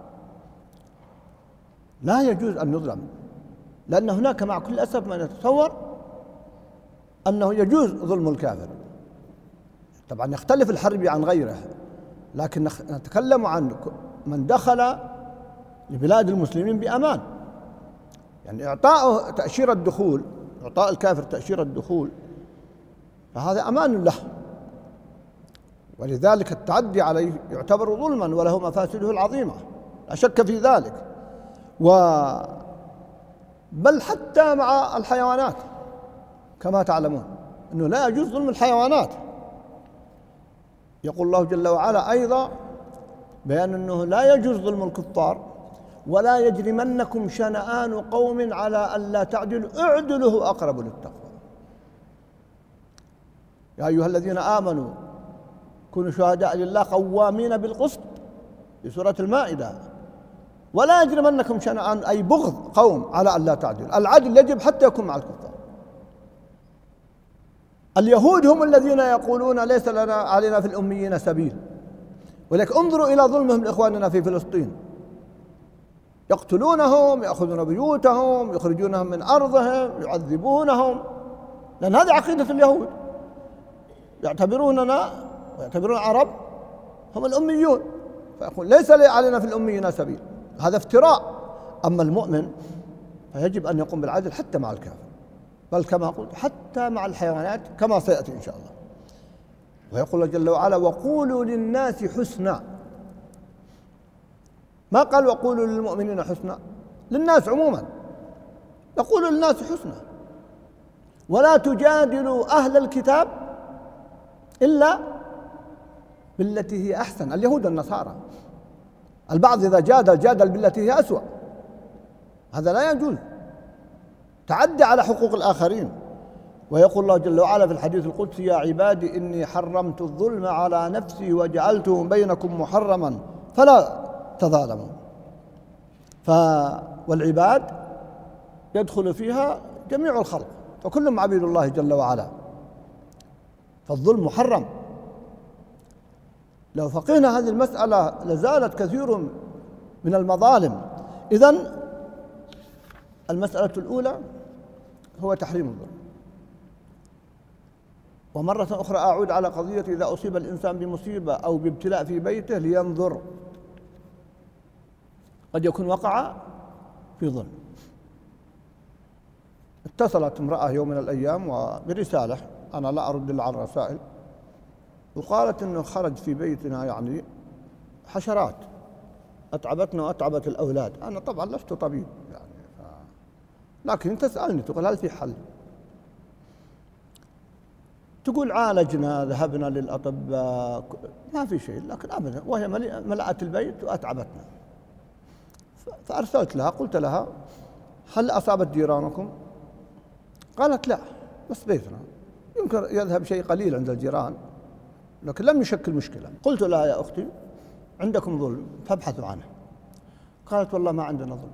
لا يجوز أن يظلم، لأن هناك مع كل أسف من يتصور أنه يجوز ظلم الكافر. طبعا يختلف الحربي عن غيره، لكن نتكلم عن من دخل لبلاد المسلمين بأمان، يعني إعطاءه تأشيرة الدخول، إعطاء الكافر تأشيرة الدخول، فهذا أمان له، ولذلك التعدي عليه يعتبر ظلما وله مفاسده العظيمة لا شك في ذلك. و بل حتى مع الحيوانات كما تعلمون أنه لا يجوز ظلم الحيوانات. يقول الله جل وعلا أيضا بيان أنه لا يجوز ظلم الكفار: ولا يجرمنكم شنآن قوم على ألا تعدلوا اعدلوا هو أقرب للتقوى. يا أيها الذين آمنوا كونوا شهداء لله قوامين بالقسط في سورة المائدة. ولا يجرمنكم شنآن أي بغض قوم على ألا تعدلوا، العدل يجب حتى يكون مع الكفار. اليهود هم الذين يقولون ليس لنا علينا في الأميين سبيل، ولكن انظروا إلى ظلمهم لإخواننا في فلسطين، يقتلونهم، يأخذون بيوتهم، يخرجونهم من أرضهم، يعذبونهم، لأن هذه عقيدة اليهود، يعتبروننا ويعتبرون العرب هم الأميون، فيقول ليس علينا في الأميين سبيل، هذا افتراء. أما المؤمن فيجب أن يقوم بالعدل حتى مع الكافر، بل كما قلت حتى مع الحيوانات كما سيأتي إن شاء الله. ويقول الله جل وعلا: وقولوا للناس حسنا. ما قال وقولوا للمؤمنين حسنا، للناس عموما، يقولوا للناس حسنا. ولا تجادلوا أهل الكتاب إلا بالتي هي أحسن، اليهود والنصارى. البعض إذا جادل جادل بالتي هي أسوأ، هذا لا يجوز، تعدي على حقوق الآخرين. ويقول الله جل وعلا في الحديث القدسي: يا عبادي إني حرمت الظلم على نفسي وجعلته بينكم محرما فلا تظالموا. ف والعباد يدخل فيها جميع الخلق، فكلهم عبيد الله جل وعلا، فالظلم محرم. لو فقهنا هذه المسألة لزالت كثير من المظالم. إذن المسألة الأولى هو تحريم الظلم. ومرة أخرى أعود على قضية إذا أصيب الإنسان بمصيبة أو بابتلاء في بيته لينظر، قد يكون وقع في ظلم. اتصلت امرأة يوم من الأيام وبرسالة، أنا لا أرد إلا على الرسائل، وقالت إنه خرج في بيتنا يعني حشرات أتعبتنا وأتعبت الأولاد. أنا طبعا لست طبيب يعني ف... لكن تسألني تقول هل في حل؟ تقول عالجنا، ذهبنا للأطباء، ما في شيء، لكن أبدا، وهي ملأت البيت وأتعبتنا. فأرسلت لها قلت لها: هل أصابت جيرانكم؟ قالت: لا، بس بيتنا، يمكن يذهب شيء قليل عند الجيران لكن لم يشكل مشكلة. قلت لها: يا أختي عندكم ظلم فابحثوا عنه. قالت: والله ما عندنا ظلم،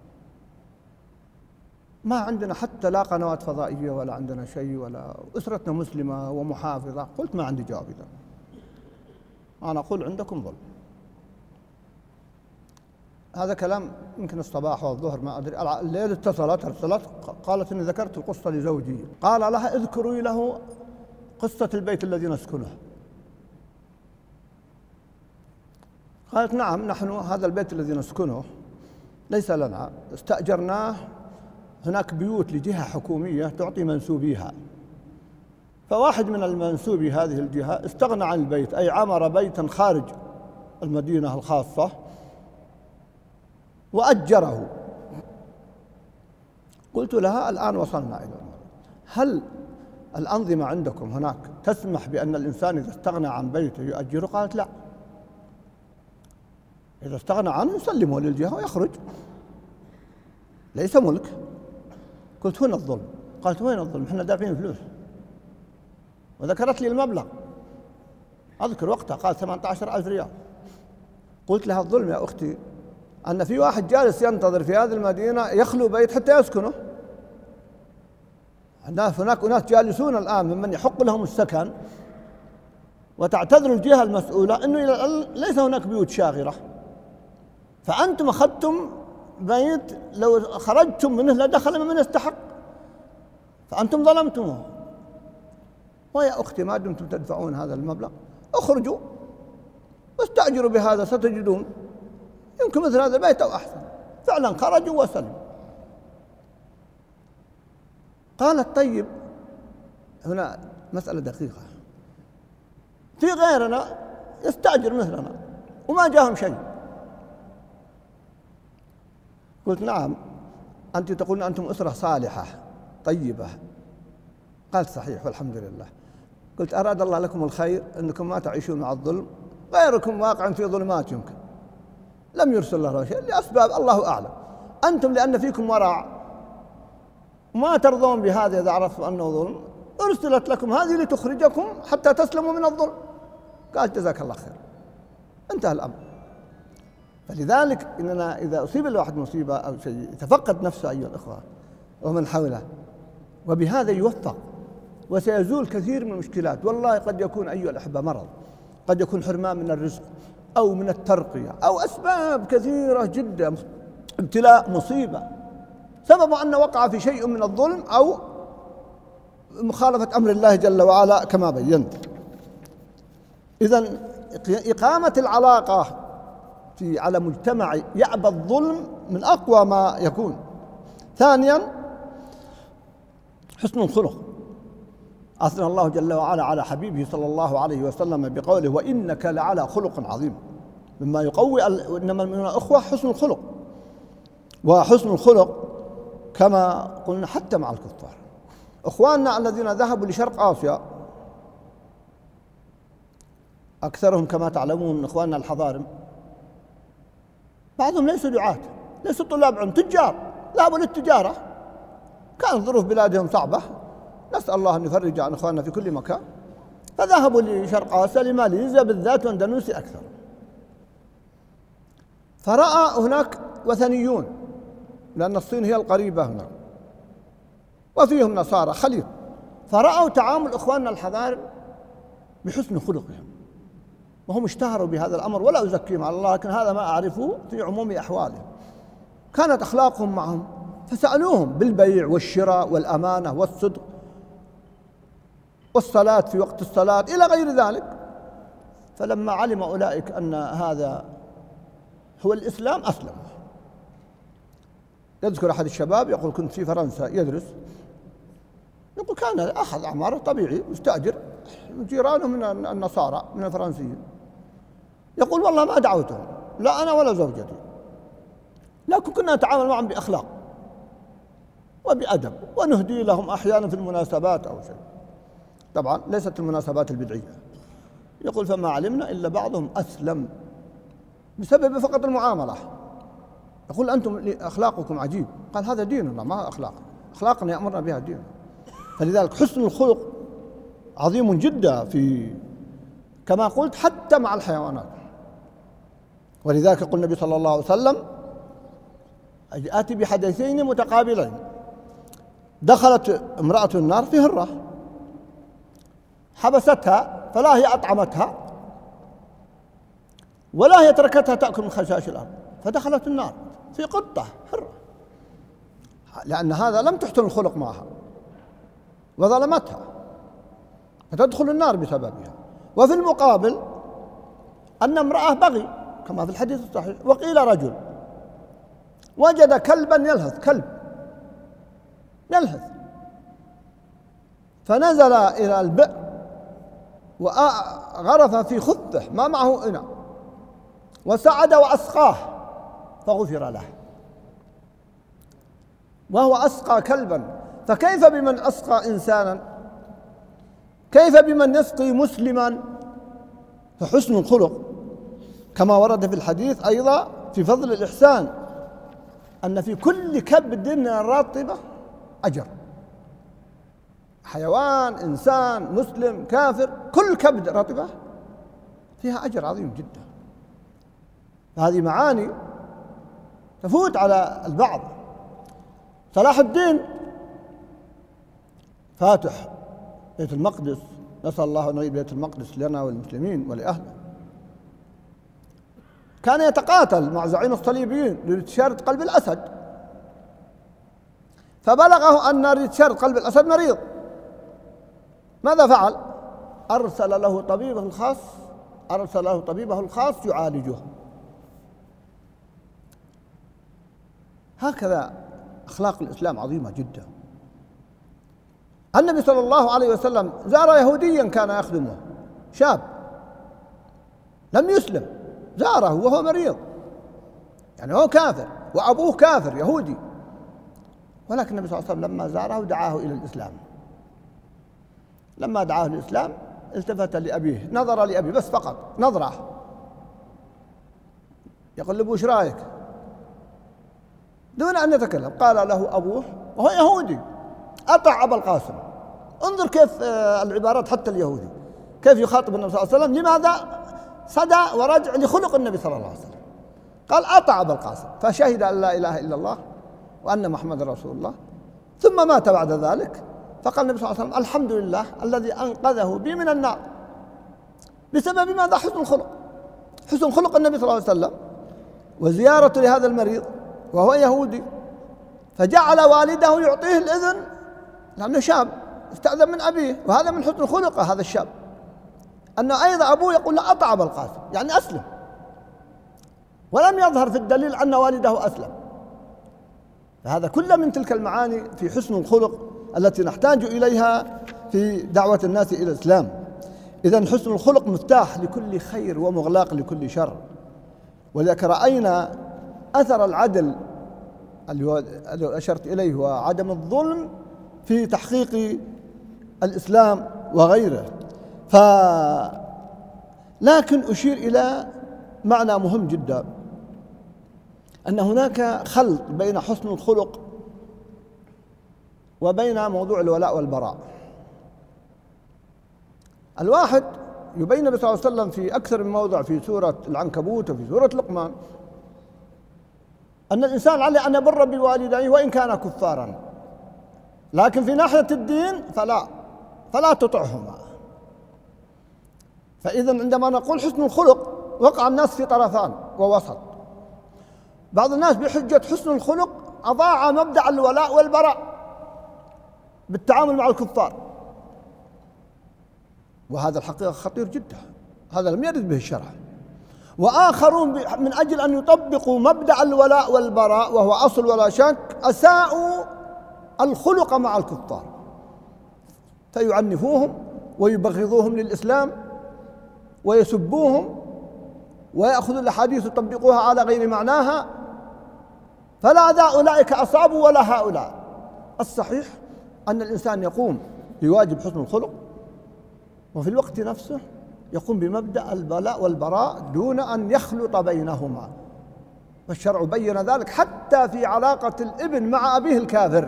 ما عندنا حتى لا قنوات فضائية ولا عندنا شيء، ولا أسرتنا مسلمة ومحافظة. قلت: ما عندي جواب إذا، أنا أقول عندكم ظلم. هذا كلام يمكن الصباح والظهر ما أدري. الليل اتصلت ارسلت قالت: إني ذكرت القصة لزوجي. قال لها: اذكري له قصة البيت الذي نسكنه. قالت: نعم، نحن هذا البيت الذي نسكنه ليس لنا، استأجرناه، هناك بيوت لجهة حكومية تعطي منسوبيها، فواحد من المنسوبي هذه الجهة استغنى عن البيت، أي عمر بيتا خارج المدينة الخاصة وأجره. قلت لها الآن وصلنا إلى المرض. هل الأنظمة عندكم هناك تسمح بأن الإنسان إذا استغنى عن بيته يؤجره؟ قالت لا، إذا استغنى عنه يسلمه للجهة ويخرج، ليس ملك. قلت هنا الظلم. قالت وين الظلم؟ احنا دافعين فلوس. وذكرت لي المبلغ، أذكر وقتها، قال ثمانية عشر ألف ريال. قلت لها الظلم يا أختي أن في واحد جالس ينتظر في هذه المدينة يخلو بيت حتى يسكنه. الناس هناك أناس جالسون الآن ممن يحق لهم السكن، وتعتذر الجهة المسؤولة أنه ليس هناك بيوت شاغرة، فأنتم أخذتم بيت لو خرجتم منه لدخل من يستحق، فأنتم ظلمتموه. ويا أختي ما دمتم تدفعون هذا المبلغ اخرجوا واستأجروا بهذا، ستجدون يمكن مثل هذا البيت أو أحسن. فعلا خرجوا وسلموا. قالت طيب هنا مسألة دقيقة، في غيرنا يستأجر مثلنا وما جاهم شيء. قلت نعم، أنت تقولون أنتم أسرة صالحة طيبة. قالت صحيح والحمد لله. قلت أراد الله لكم الخير أنكم ما تعيشون مع الظلم، غيركم واقع في ظلمات يمكن لم يرسل الله شيء لأسباب الله أعلم. أنتم لأن فيكم ورع ما ترضون بهذا إذا عرفتم أنه ظلم، أرسلت لكم هذه لتخرجكم حتى تسلموا من الظلم. قال جزاك الله خير، انتهى الأمر. فلذلك إننا إذا أصيب الواحد مصيبة أو شيء يتفقد نفسه أيها الأخوة ومن حوله، وبهذا يوفق وسيزول كثير من المشكلات. والله قد يكون أيها الأحبة مرض، قد يكون حرمان من الرزق أو من الترقية أو أسباب كثيرة جدا، ابتلاء، مصيبة، سبب أنه وقع في شيء من الظلم أو مخالفة أمر الله جل وعلا كما بينت. إذن إقامة العلاقة في على مجتمع يعبى الظلم من أقوى ما يكون. ثانيا حسن الخلق. أثنى الله جل وعلا على حبيبه صلى الله عليه وسلم بقوله وإنك لعلى خلق عظيم. مما يقوي إنما من الأخوة حسن الخلق، وحسن الخلق كما قلنا حتى مع الكفار. إخواننا الذين ذهبوا لشرق آسيا أكثرهم كما تعلمون إخواننا الحضارم، بعضهم ليسوا دعاة، ليسوا طلاب علم، تجار، ذهبوا للتجارة، كانت ظروف بلادهم صعبة، نسأل الله أن يفرج عن إخواننا في كل مكان، فذهبوا لشرق آسيا لماليزيا بالذات واندونيسيا أكثر. فرأى هناك وثنيون، لأن الصين هي القريبة هنا، وفيهم نصارى خليط، فرأوا تعامل إخواننا الحضارم بحسن خلقهم، وهم اشتهروا بهذا الأمر ولا أزكيهم على الله، لكن هذا ما أعرفه في عموم أحوالهم. كانت أخلاقهم معهم، فسألوهم بالبيع والشراء والأمانة والصدق والصلاة في وقت الصلاة إلى غير ذلك. فلما علم أولئك أن هذا هو الإسلام أسلموا. يذكر أحد الشباب يقول كنت في فرنسا يدرس، يقول كان أخذ أعماره طبيعي مستأجر جيرانه من النصارى من الفرنسيين، يقول والله ما دعوتهم لا أنا ولا زوجتي، لكن كنا نتعامل معهم بأخلاق وبأدب ونهدي لهم أحيانا في المناسبات أو شيء، طبعا ليست المناسبات البدعية. يقول فما علمنا إلا بعضهم أسلم بسبب فقط المعاملة. يقول أنتم أخلاقكم عجيب، قال هذا ديننا ما أخلاق، أخلاقنا يأمرنا بها ديننا. فلذلك حسن الخلق عظيم جدا في كما قلت حتى مع الحيوانات. ولذلك يقول النبي صلى الله عليه وسلم آتي بحديثين متقابلين، دخلت امرأة النار في هرة حبستها فلا هي أطعمتها ولا هي تركتها تأكل من خشاش الأرض، فدخلت النار في قطة حرة، لأن هذا لم تحسن الخلق معها وظلمتها فتدخل النار بسببها. وفي المقابل أن امرأة بغي كما في الحديث الصحيح، وقيل رجل وجد كلبا يلهث، كلب يلهث، فنزل إلى البئر وغرف في خفه ما معه إناء وسعد وأسقاه فغفر له. وهو أسقى كلبا، فكيف بمن أسقى إنسانا؟ كيف بمن يسقي مسلما؟ فحسن الخلق كما ورد في الحديث أيضا في فضل الإحسان أن في كل كبد رطبة أجر. حيوان، إنسان، مسلم، كافر، كل كبد رطبة فيها أجر عظيم جدا. هذه معاني تفوت على البعض. صلاح الدين فاتح بيت المقدس، نسأل الله أن يعيد بيت المقدس لنا والمسلمين ولأهله، كان يتقاتل مع زعيم الصليبيين لريتشارد قلب الأسد، فبلغه أن ريتشارد قلب الأسد مريض. ماذا فعل؟ أرسل له طبيبه الخاص أرسل له طبيبه الخاص يعالجه. هكذا أخلاق الإسلام عظيمة جدا. النبي صلى الله عليه وسلم زار يهوديا كان يخدمه، شاب لم يسلم، زاره وهو مريض، يعني هو كافر وأبوه كافر يهودي، ولكن النبي صلى الله عليه وسلم لما زاره دعاه إلى الإسلام. لما دعاه للإسلام التفت لأبيه، نظر لأبيه بس فقط نظرة، يقول له وش رايك؟ دون أن يتكلم قال له أبوه وهو يهودي: أطع أبا القاسم. انظر كيف العبارات حتى اليهودي كيف يخاطب النبي صلى الله عليه وسلم. لماذا؟ صدى ورجع لخلق النبي صلى الله عليه وسلم. قال: أطع أبا القاسم، فشهد أن لا إله إلا الله وأن محمد رسول الله، ثم مات بعد ذلك. فقال النبي صلى الله عليه وسلم: الحمد لله الذي أنقذه بي من النار. بسبب ماذا؟ حسن الخلق. حسن خلق النبي صلى الله عليه وسلم وزيارته لهذا المريض وهو يهودي، فجعل والده يعطيه الإذن لأنه شاب استأذن من أبيه، وهذا من حسن خلقه هذا الشاب، أنه أيضا أبوه يقول له: أطع أبا القاسم، يعني أسلم، ولم يظهر في الدليل أن والده أسلم. فهذا كله من تلك المعاني في حسن الخلق التي نحتاج إليها في دعوة الناس إلى الإسلام. إذن حسن الخلق مفتاح لكل خير ومغلاق لكل شر. ولذلك رأينا أثر العدل الذي أشرت إليه وعدم الظلم في تحقيق الإسلام وغيره. ف لكن أشير إلى معنى مهم جدا، أن هناك خلط بين حسن الخلق وبين موضوع الولاء والبراء. الواحد يبين النبي صلى الله عليه وسلم في أكثر من موضع في سورة العنكبوت وفي سورة لقمان أن الإنسان عليه أن يبر بوالديه وإن كان كفارا، لكن في ناحية الدين فلا فلا تطعهما. فإذا عندما نقول حسن الخلق وقع الناس في طرفان ووسط. بعض الناس بحجة حسن الخلق أضاع مبدأ الولاء والبراء بالتعامل مع الكفار، وهذا الحقيقة خطير جدا، هذا لم يرد به الشرع. وآخرون من أجل أن يطبقوا مبدأ الولاء والبراء وهو أصل ولا شك أساءوا الخلق مع الكفار، فيعنفوهم ويبغضوهم للإسلام ويسبوهم ويأخذوا الأحاديث يطبقوها على غير معناها. فلا ذا أولئك أصابوا ولا هؤلاء. الصحيح أن الإنسان يقوم بواجب حسن الخلق وفي الوقت نفسه يقوم بمبدأ الولاء والبراء دون أن يخلط بينهما، والشرع بين ذلك حتى في علاقة الابن مع أبيه الكافر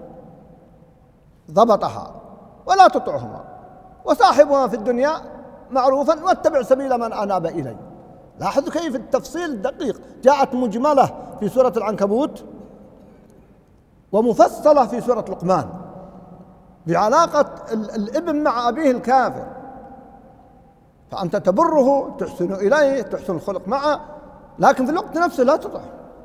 ضبطها: ولا تطعهما وصاحبهما في الدنيا معروفا واتبع سبيل من أناب إلي. لاحظوا كيف التفصيل الدقيق، جاءت مجملة في سورة العنكبوت ومفصلة في سورة لقمان بعلاقة الابن مع أبيه الكافر، فأنت تبره تحسن إليه تحسن الخلق معه، لكن في الوقت نفسه لا تطع.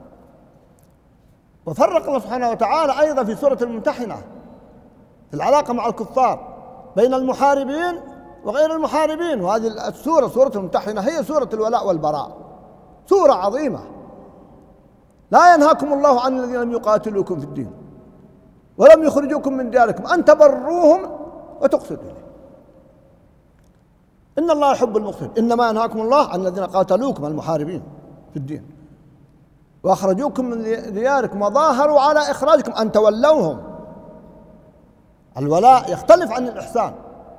وفرق الله سبحانه وتعالى أيضا في سورة الممتحنة في العلاقة مع الكفار بين المحاربين وغير المحاربين، وهذه السورة سورة الممتحنة هي سورة الولاء والبراء، سورة عظيمة. لا ينهاكم الله عن الذين لم يقاتلوكم في الدين ولم يخرجوكم من دياركم أن تبروهم وتقسطوا إليه إن الله يحب المقسطين. إنما ينهاكم الله عن الذين قاتلوكم المحاربين في الدين. وأخرجوكم من دياركم وظاهروا على إخراجكم أن تولوهم. الولاء يختلف عن الإحسان،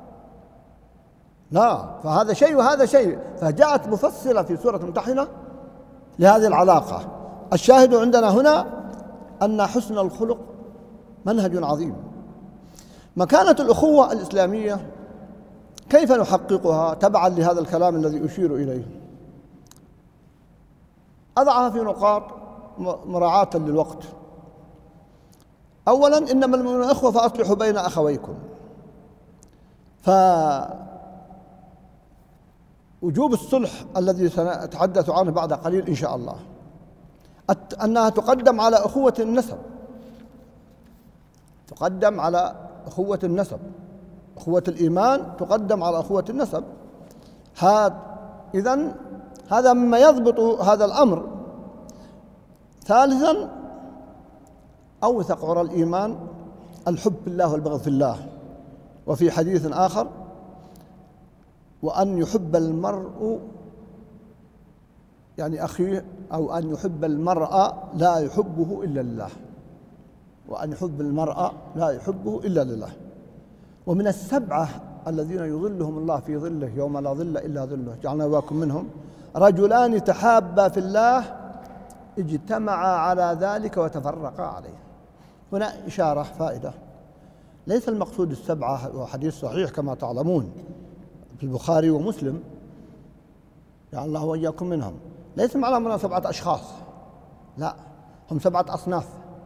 لا، فهذا شيء وهذا شيء، فجاءت مفصلة في سورة الممتحنة لهذه العلاقة. الشاهد عندنا هنا أن حسن الخلق منهج عظيم. مكانة الأخوة الإسلامية كيف نحققها تبعا لهذا الكلام الذي أشير إليه؟ أضعها في نقاط مراعاة للوقت. أولا، إنما المؤمنون إخوة فأصلحوا بين أخويكم. فوجوب الصلح الذي سنتحدث عنه بعد قليل إن شاء الله أنها تقدم على أخوة النسب، تقدم على أخوة النسب، أخوة الإيمان تقدم على أخوة النسب. هذا إذن هذا مما يضبط هذا الأمر. ثالثا، أوثق عرى الإيمان الحب في الله والبغض في الله. وفي حديث آخر: وأن يحب المرء يعني أخيه، أو أن يحب المرء لا يحبه إلا لله، وأن يحب المرء لا يحبه إلا لله. ومن السبعة الذين يظلهم الله في ظله يوم لا ظل إلا ظله، جعلنا وإياكم منهم: رجلان تحابا في الله اجتمعا على ذلك وتفرقا عليه. هنا إشارة فائدة، ليس المقصود السبعة، وحديث صحيح كما تعلمون في البخاري ومسلم، جعل الله وإياكم منهم، ليس معناه من سبعة أشخاص، لا، هم سبعة أصناف.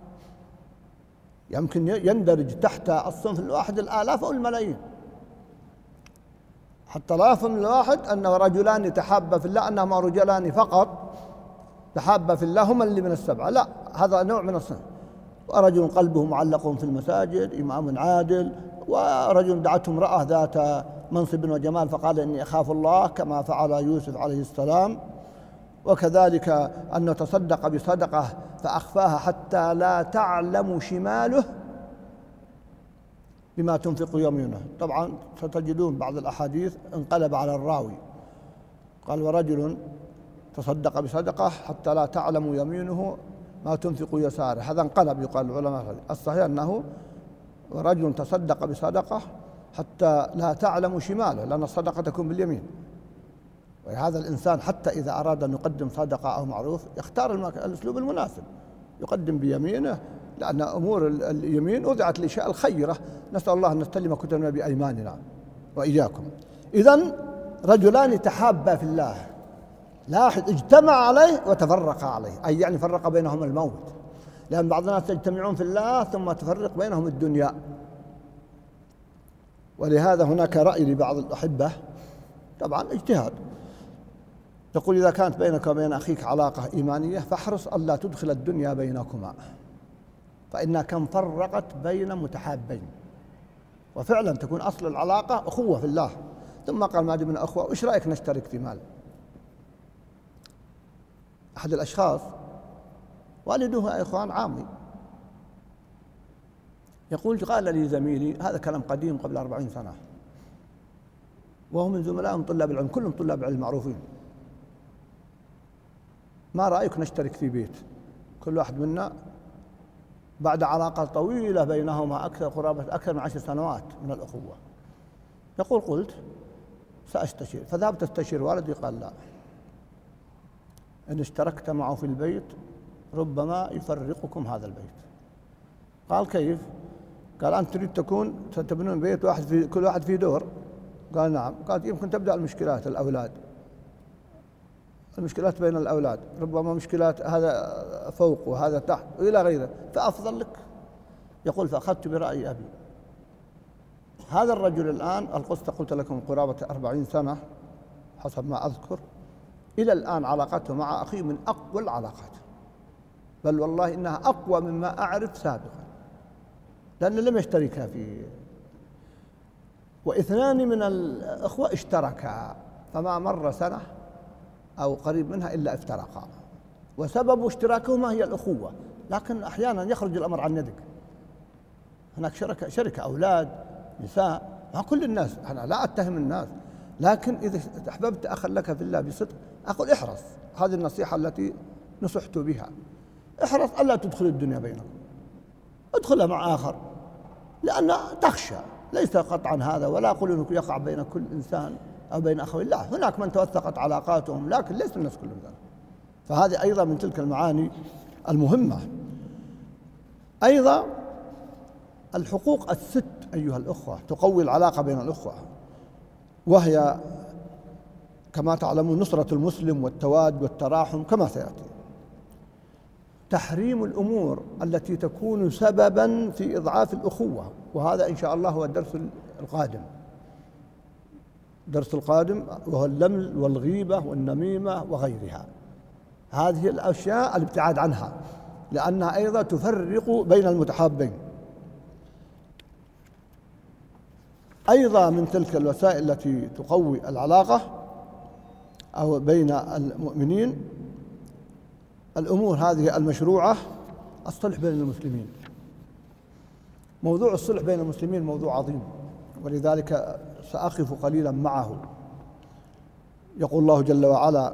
يمكن يندرج تحت الصنف الواحد الآلاف أو الملايين، حتى لا يفهم الواحد أنه رجلان تحابا في الله أنهما رجلان فقط تحابا في الله هم اللي من السبعة، لا، هذا نوع من الصنف. ورجل قلبه معلق في المساجد، إمام عادل، ورجل دعته امرأة ذات منصب وجمال فقال إني أخاف الله كما فعل يوسف عليه السلام. وكذلك أنه تصدق بصدقة فأخفاها حتى لا تعلم شماله بما تنفق يمينه. طبعا ستجدون بعض الأحاديث انقلب على الراوي، قال: ورجل تصدق بصدقة حتى لا تعلم يمينه ما تنفق يساره، هذا انقلب يقال العلماء. الصحيح أنه ورجل تصدق بصدقة حتى لا تعلم شماله، لأن الصدقة تكون باليمين. وهذا الإنسان حتى إذا أراد أن يقدم صدقة أو معروف يختار الأسلوب المناسب، يقدم بيمينه، لأن أمور اليمين وضعت للأشياء الخيرة. نسأل الله أن نستلم كتبنا بأيماننا وإياكم. إذن رجلان تحابا في الله، لاحظ، اجتمع عليه وتفرق عليه، أي يعني فرق بينهم الموت، لأن بعض الناس يجتمعون في الله ثم تفرق بينهم الدنيا. ولهذا هناك رأي لبعض الأحبة، طبعا اجتهاد، يقول: إذا كانت بينك وبين أخيك علاقة إيمانية فاحرص ألا تدخل الدنيا بينكما، فإنها كم فرقت بين متحابين. وفعلا تكون أصل العلاقة أخوة في الله. ثم قال: ما دمنا أخوة إيش رأيك نشترك في مال؟ أحد الأشخاص والده يا إخوان عامي، يقول: قال لي زميلي، هذا كلام قديم قبل أربعين سنة، وهم من زملائهم طلاب العلم، كلهم طلاب علم معروفين: ما رأيك نشترك في بيت كل واحد منا بعد علاقة طويلة بينهما أكثر قرابة أكثر من عشر سنوات من الأخوة. يقول: قلت سأستشير، فذهبت أستشير والدي، قال: لا، إن اشتركت معه في البيت ربما يفرقكم هذا البيت. قال: كيف؟ قال: أنت تريد تكون تبنون بيت واحد في كل واحد في دور؟ قال: نعم. قال: يمكن تبدأ المشكلات، الأولاد، المشكلات بين الأولاد، ربما مشكلات هذا فوق وهذا تحت وإلى غيره، فأفضل لك. يقول: فأخذت برأي أبي. هذا الرجل الآن، القصة قلت لكم قرابة أربعين سنة حسب ما أذكر، إلى الآن علاقته مع أخيه من أقوى العلاقات، بل والله إنها أقوى مما أعرف سابقا، لأنه لم يشتركا في. واثنان من الأخوة اشتركا، فما مر سنة أو قريب منها إلا افترقا، وسبب اشتراكهما هي الأخوة. لكن أحيانا يخرج الأمر عن يدك، هناك شركة شركة أولاد، نساء، مع كل الناس، أنا لا أتهم الناس، لكن إذا أحببت أخا لك في الله بصدق أقول احرص. هذه النصيحة التي نصحت بها، احرص ألا تدخل الدنيا بينكم، ادخلها مع آخر، لأن تخشى، ليس قطعا هذا، ولا أقول أنه يقع بين كل إنسان أو بين أخوين، لا، هناك من توثقت علاقاتهم، لكن ليس الناس كلهم ذلك. فهذه أيضا من تلك المعاني المهمة. أيضا الحقوق الست أيها الأخوة تقوي العلاقة بين الأخوة، وهي كما تعلمون نصرة المسلم والتواد والتراحم كما سيأتي. تحريم الأمور التي تكون سببا في إضعاف الأخوة، وهذا إن شاء الله هو الدرس القادم، الدرس القادم وهو اللمز والغيبة والنميمة وغيرها. هذه الأشياء الابتعاد عنها، لأنها أيضا تفرق بين المتحابين. أيضا من تلك الوسائل التي تقوي العلاقة أو بين المؤمنين الأمور هذه المشروعة، الصلح بين المسلمين. موضوع الصلح بين المسلمين موضوع عظيم، ولذلك سأقف قليلا معه. يقول الله جل وعلا: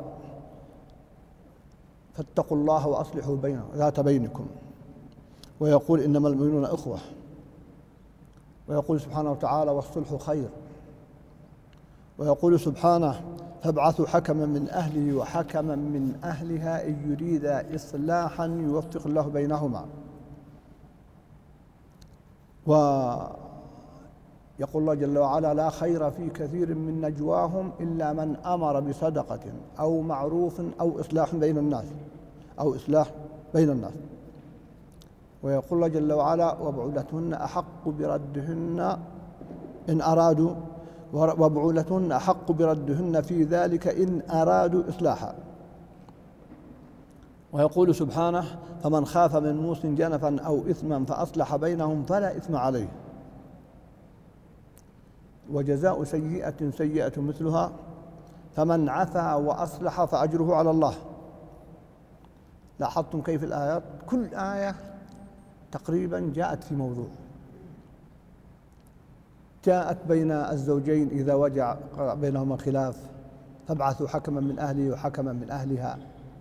فاتقوا الله وأصلحوا بينهم ذات بينكم، ويقول: إنما المؤمنون إخوة، ويقول سبحانه وتعالى: والصلح خير، ويقول سبحانه: فابعثوا حكما من أهله وحكما من أهلها إن يريدا إصلاحا يوفق الله بينهما. ويقول الله جل وعلا: لا خير في كثير من نجواهم إلا من أمر بصدقة أو معروف أو إصلاح بين الناس أو إصلاح بين الناس. ويقول الله جل وعلا: وبعولتهن أحق بردهن إن أرادوا وبعولتهن أحق بردهن في ذلك إن أرادوا إصلاحا. ويقول سبحانه: فمن خاف من موص جنفا أو إثما فأصلح بينهم فلا إثم عليه، وجزاء سيئة سيئة مثلها، فمن عفا وأصلح فأجره على الله. لاحظتم كيف الآيات كل آية تقريبا جاءت في موضوع، جاءت بين الزوجين إذا وجع بينهما خلاف فابعثوا حكما من أهله وحكما من أهلها،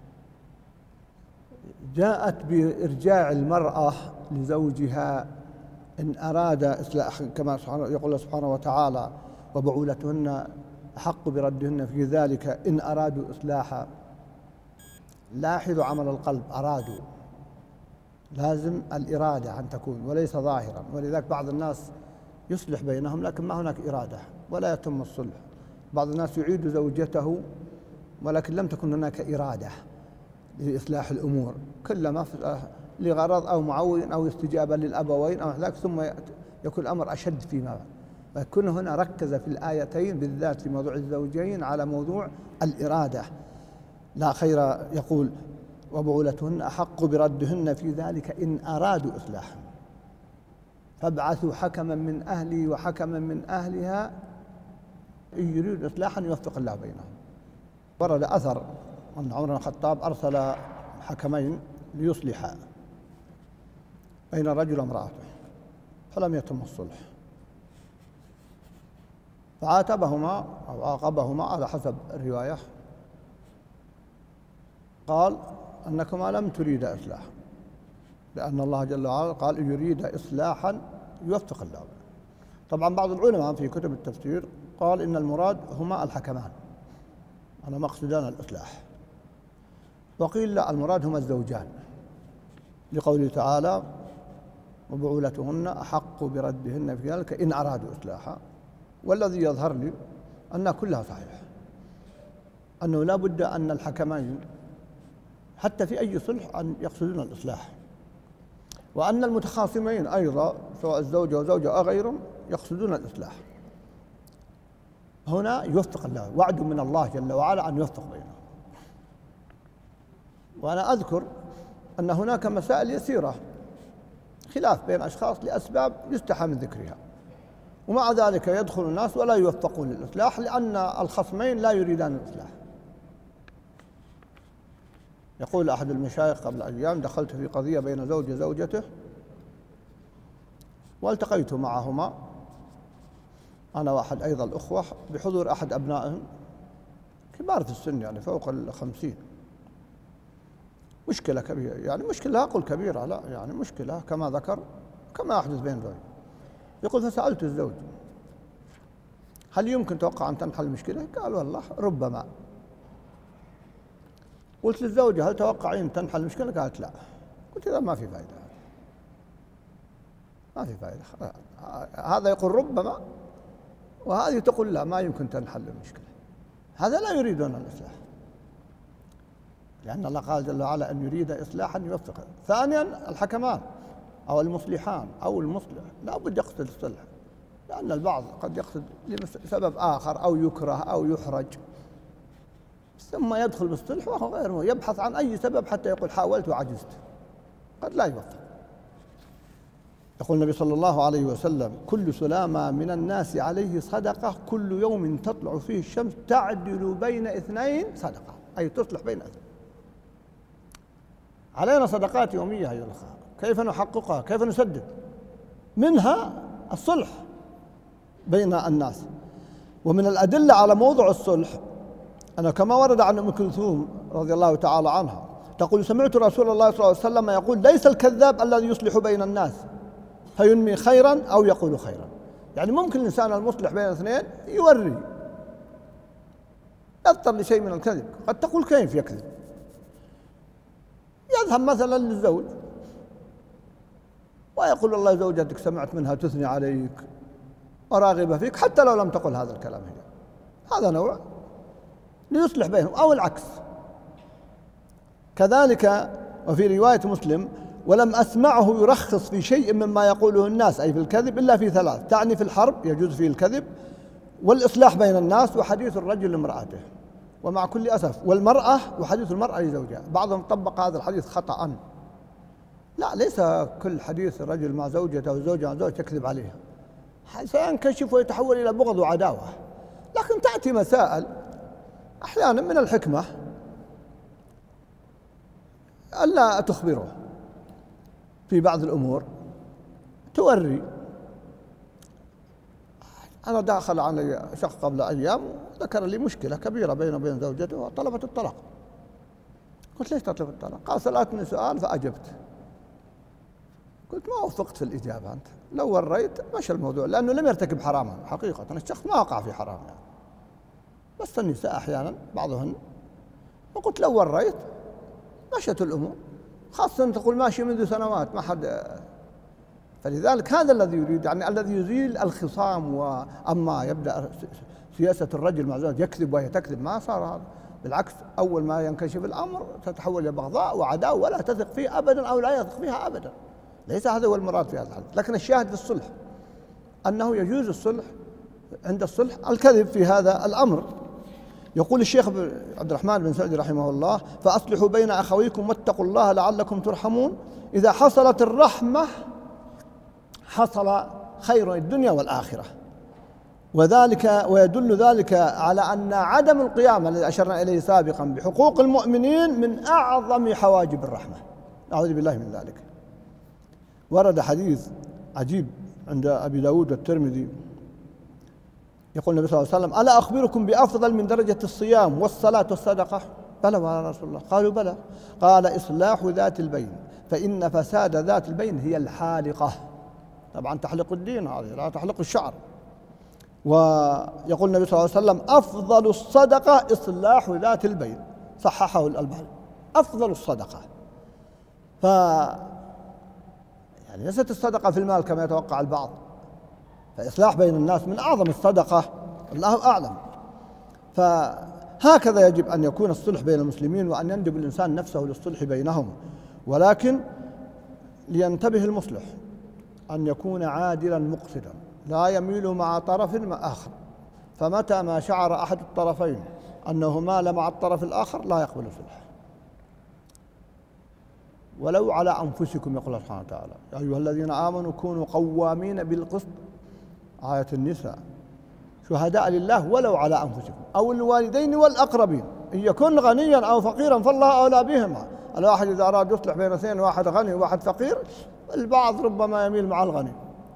جاءت بإرجاع المرأة لزوجها إن أراد إصلاح، كما يقول سبحانه وتعالى: وبعولتهن أحق بردهن في ذلك إن أرادوا إصلاحا. لاحظوا عمل القلب، أرادوا، لازم الإرادة أن تكون وليس ظاهرا. ولذلك بعض الناس يصلح بينهم لكن ما هناك إرادة ولا يتم الصلح. بعض الناس يعيد زوجته ولكن لم تكن هناك إرادة لإصلاح الأمور، كلما لغرض أو معول أو استجابة للأبوين أو ذلك، ثم يكون الأمر أشد فيما بعد. فكن هنا ركز في الآيتين بالذات في موضوع الزوجين على موضوع الإرادة. لا خير، يقول: وبعولتهن أحق بردهن في ذلك إن أرادوا إصلاحا، فابعثوا حكما من أهلي وحكما من أهلها إن يريدوا إصلاحا يوفق الله بينهم. ورد أثر أن عمر بن الخطاب أرسل حكمين ليصلحا بين الرجل وامرأته، فلم يتم الصلح، فعاتبهما أو عاقبهما على حسب الرواية، قال: أنكما لم تريدا إصلاحا، لأن الله جل وعلا قال: إن يريد إصلاحا يوفق الله. طبعا بعض العلماء في كتب التفسير قال إن المراد هما الحكمان على مقصدان الإصلاح، وقيل لا، المراد هما الزوجان، لقوله تعالى: وبعولتهن أحق بردهن في ذلك إن أرادوا إصلاحا. والذي يظهر لي أن كلها صحيح، أنه لا بد أن الحكمين حتى في أي صلح أن يقصدون الإصلاح، وأن المتخاصمين أيضا سواء الزوجة وزوجة أو غيرهم يقصدون الإصلاح. هنا يوفق الله، وعد من الله جل وعلا أن يوفق بينهم. وأنا أذكر أن هناك مسائل يسيرة خلاف بين أشخاص لأسباب يستحى من ذكرها، ومع ذلك يدخل الناس ولا يوفقون للإصلاح لأن الخصمين لا يريدان الإصلاح. يقول أحد المشايخ قبل أيام: دخلت في قضية بين زوج زوجته والتقيت معهما أنا وأحد أيضا الأخوة بحضور أحد أبنائهم كبار في السن، يعني فوق الخمسين، مشكلة كبيرة، يعني مشكلة لا أقول كبيرة، لا يعني مشكلة كما ذكر كما يحدث بين زوجين. يقول فسألت الزوج هل يمكن توقع أن تنحل المشكلة؟ قال والله ربما. قلت للزوجة هل توقعين تنحل المشكلة؟ قالت لا. قلت إذا ما في فائدة، ما في فائدة، هذا يقول ربما وهذه تقول لا ما يمكن تنحل المشكلة. هذا لا يريدون الإصلاح، لأن الله قال جل وعلا أن يريد إصلاحا يوفقه. ثانيا الحكمان أو المصلحان أو المصلح لا بد يقصد الصلح، لأن البعض قد يقصد لسبب آخر أو يكره أو يحرج ثم يدخل بالصلح وهو غير يبحث عن أي سبب حتى يقول حاولت وعجزت، قد لا يوفق. يقول النبي صلى الله عليه وسلم كل سلامة من الناس عليه صدقة كل يوم تطلع فيه الشمس تعدل بين اثنين صدقة، أي تصلح بين اثنين. علينا صدقات يومية أيها الأخوة، كيف نحققها؟ كيف نسدد؟ منها الصلح بين الناس. ومن الأدلة على موضوع الصلح أنا كما ورد عن أم كلثوم رضي الله تعالى عنها تقول سمعت رسول الله صلى الله عليه وسلم يقول ليس الكذاب الذي يصلح بين الناس فينمي خيرا أو يقول خيرا. يعني ممكن الإنسان المصلح بين اثنين يوري يضطر لشيء من الكذب، قد تقول كيف يكذب؟ يذهب مثلا للزوج ويقول والله زوجتك سمعت منها تثني عليك وراغبة فيك حتى لو لم تقل هذا الكلام هي. هذا نوع ليصلح بينهم، أو العكس. كذلك وفي رواية مسلم ولم أسمعه يرخص في شيء مما يقوله الناس أي في الكذب إلا في ثلاث، تعني في الحرب يجوز فيه الكذب، والإصلاح بين الناس، وحديث الرجل لامرأته. ومع كل أسف والمرأة وحديث المرأة لزوجها، بعضهم طبق هذا الحديث خطأ. لا، ليس كل حديث الرجل مع زوجته وزوجها مع زوجته تكذب عليها، سينكشف ويتحول إلى بغض وعداوة. لكن تأتي مسائل أحيانا من الحكمة ألا تخبره في بعض الأمور، توري. أنا داخل علي شخص قبل أيام ذكر لي مشكلة كبيرة بينه وبين زوجته وطلبت الطلاق. قلت ليش تطلب الطلاق؟ قال سألتني سؤال فأجبت. قلت ما وفقت في الإجابة أنت، لو وريت مشى الموضوع، لأنه لم يرتكب حراما حقيقة، الشخص ما وقع في حرام يعني. بس النساء أحيانا بعضهن، وقلت لو وريت مشت الأمور، خاصة تقول ماشي منذ سنوات ما حد. فلذلك هذا الذي يريد، يعني الذي يزيل الخصام. وأما يبدأ سياسة الرجل مع زوجته يكذب وهي تكذب، ما صار هذا، بالعكس أول ما ينكشف الأمر تتحول إلى بغضاء وعداوة ولا تثق فيه أبدا أو لا يثق فيها أبدا. ليس هذا هو المراد في هذا الحديث. لكن الشاهد في الصلح أنه يجوز الصلح عند الصلح الكذب في هذا الأمر. يقول الشيخ عبد الرحمن بن سعدي رحمه الله فأصلحوا بين أخويكم واتقوا الله لعلكم ترحمون. إذا حصلت الرحمة حصل خير الدنيا والآخرة، وذلك ويدل ذلك على أن عدم القيام الذي أشرنا إليه سابقا بحقوق المؤمنين من أعظم حواجب الرحمة، أعوذ بالله من ذلك. ورد حديث عجيب عند أبي داود والترمذي يقول النبي صلى الله عليه وسلم ألا أخبركم بأفضل من درجة الصيام والصلاة والصدقة؟ بلى يا رسول الله. قالوا بلى. قال إصلاح ذات البين، فإن فساد ذات البين هي الحالقة. طبعا تحلق الدين، هذه لا تحلق الشعر. ويقول النبي صلى الله عليه وسلم أفضل الصدقة إصلاح ذات البين، صححه الألباني. أفضل الصدقة، ف يعني ليست الصدقة في المال كما يتوقع البعض، فإصلاح بين الناس من أعظم الصدقة، الله أعلم. فهكذا يجب أن يكون الصلح بين المسلمين، وأن يندب الإنسان نفسه للصلح بينهم، ولكن لينتبه المصلح أن يكون عادلا مقصدا، لا يميل مع طرف مع آخر. فمتى ما شعر أحد الطرفين أنه مال مع الطرف الآخر لا يقبل الصلح، ولو على أنفسكم. يقول الله سبحانه وتعالى يا أيها الذين آمنوا كونوا قوامين بالقسط، آية النساء، شهداء لله ولو على أنفسكم أو الوالدين والأقربين، إن يكن غنيا أو فقيرا فالله أولى بهما. الواحد إذا أراد يصلح بين اثنين، واحد غني وواحد فقير، البعض ربما يميل مع الغني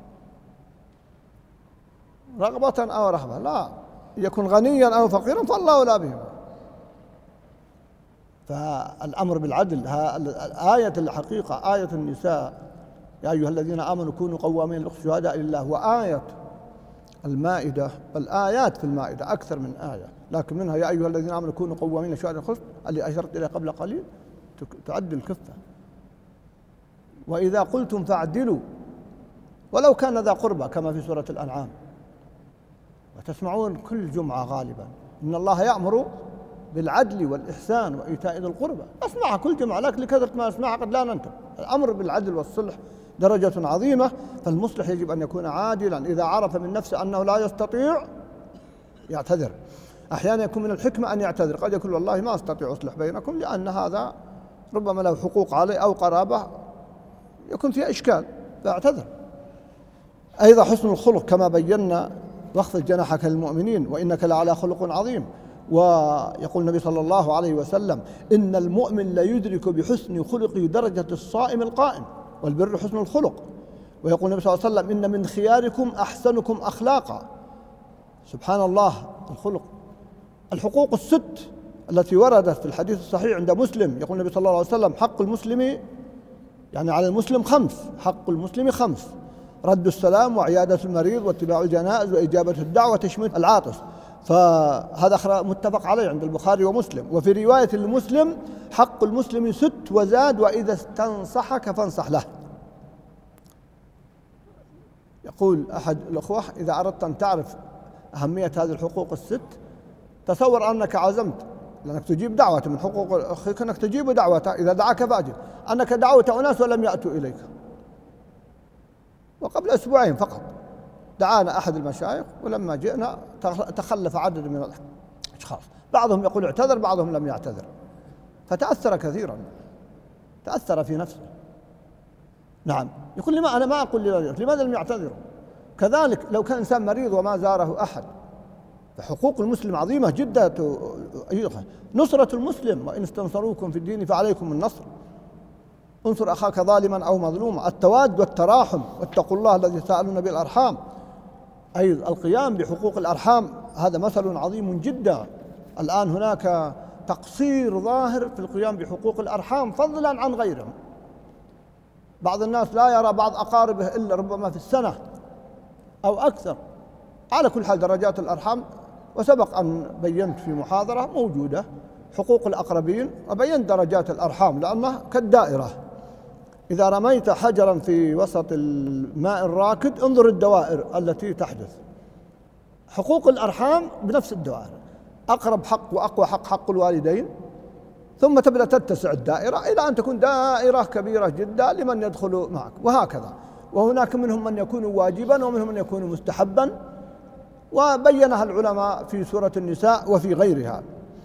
رغبة أو رهبة، لا، يكن غنيا أو فقيرا فالله أولى بهما. فالأمر بالعدل آية الحقيقة آية النساء يا أيها الذين آمنوا كونوا قوامين شهداء لله، وآية المائدة، بل آيات في المائدة أكثر من آية، لكن منها يا أيها الذين آمنوا كونوا قوامين شهداء القسط اللي أشرت إليه قبل قليل تعدل الكفة. وإذا قلتم فاعدلوا ولو كان ذا قربى كما في سورة الأنعام. وتسمعون كل جمعة غالبا إن الله يأمر بالعدل والإحسان وإيتاء ذي القربى، أسمعها كل جمعة، لكن لكثرة ما أسمعها قد لا ننتبه. الأمر بالعدل والصلح درجة عظيمة، فالمصلح يجب أن يكون عادلا، إذا عرف من نفسه أنه لا يستطيع يعتذر. أحيانا يكون من الحكمة أن يعتذر، قد يقول والله ما أستطيع أصلح بينكم لأن هذا ربما له حقوق علي أو قرابة يكون فيها إشكال فاعتذر. أيضا حسن الخلق كما بينا، واخفض جناحك للمؤمنين وإنك لعلى خلق عظيم. ويقول النبي صلى الله عليه وسلم إن المؤمن لا يدرك بحسن خلقه درجة الصائم القائم، والبر حسن الخلق. ويقول النبي صلى الله عليه وسلم إن من خياركم أحسنكم أخلاقا. سبحان الله، الخلق. الحقوق الست التي وردت في الحديث الصحيح عند مسلم، يقول النبي صلى الله عليه وسلم حق المسلم يعني على المسلم خمس، حق المسلم خمس: رد السلام وعيادة المريض واتباع الجنائز وإجابة الدعوة وتشميت العاطس. فهذا متفق عليه عند البخاري ومسلم. وفي رواية المسلم حق المسلم ست وزاد: وإذا استنصحك فانصح له. يقول أحد الأخوة إذا أردت أن تعرف أهمية هذه الحقوق الست، تصور أنك عزمت لأنك تجيب دعوة من حقوق أخيك أنك تجيب دعوته إذا دعاك فأجب، أنك دعوت أناس ولم يأتوا إليك. وقبل أسبوعين فقط دعانا أحد المشايخ، ولما جئنا تخلف عدد من الأشخاص، بعضهم يقول اعتذر، بعضهم لم يعتذر، فتأثر كثيرا، تأثر في نفسه. نعم، يقول لما أنا ما أقول لماذا لم يعتذروا. كذلك لو كان إنسان مريض وما زاره أحد، فحقوق المسلم عظيمة جدا. نصرة المسلم وإن استنصروكم في الدين فعليكم النصر، انصر أخاك ظالما أو مظلوما. التواد والتراحم، واتقوا الله الذي تساءلون به الأرحام. أيضا القيام بحقوق الأرحام، هذا مثل عظيم جدا. الآن هناك تقصير ظاهر في القيام بحقوق الأرحام فضلا عن غيرهم. بعض الناس لا يرى بعض أقاربه إلا ربما في السنة أو أكثر. على كل حال درجات الأرحام، وسبق أن بينت في محاضرة موجودة حقوق الأقربين، وبينت درجات الأرحام لأنها كالدائرة. إذا رميت حجرا في وسط الماء الراكد انظر الدوائر التي تحدث. حقوق الأرحام بنفس الدوائر، أقرب حق وأقوى حق حق الوالدين، ثم تبدأ تتسع الدائرة إلى أن تكون دائرة كبيرة جدا لمن يدخل معك، وهكذا. وهناك منهم من يكون واجبا ومنهم من يكون مستحبا، وبينها العلماء في سورة النساء وفي غيرها.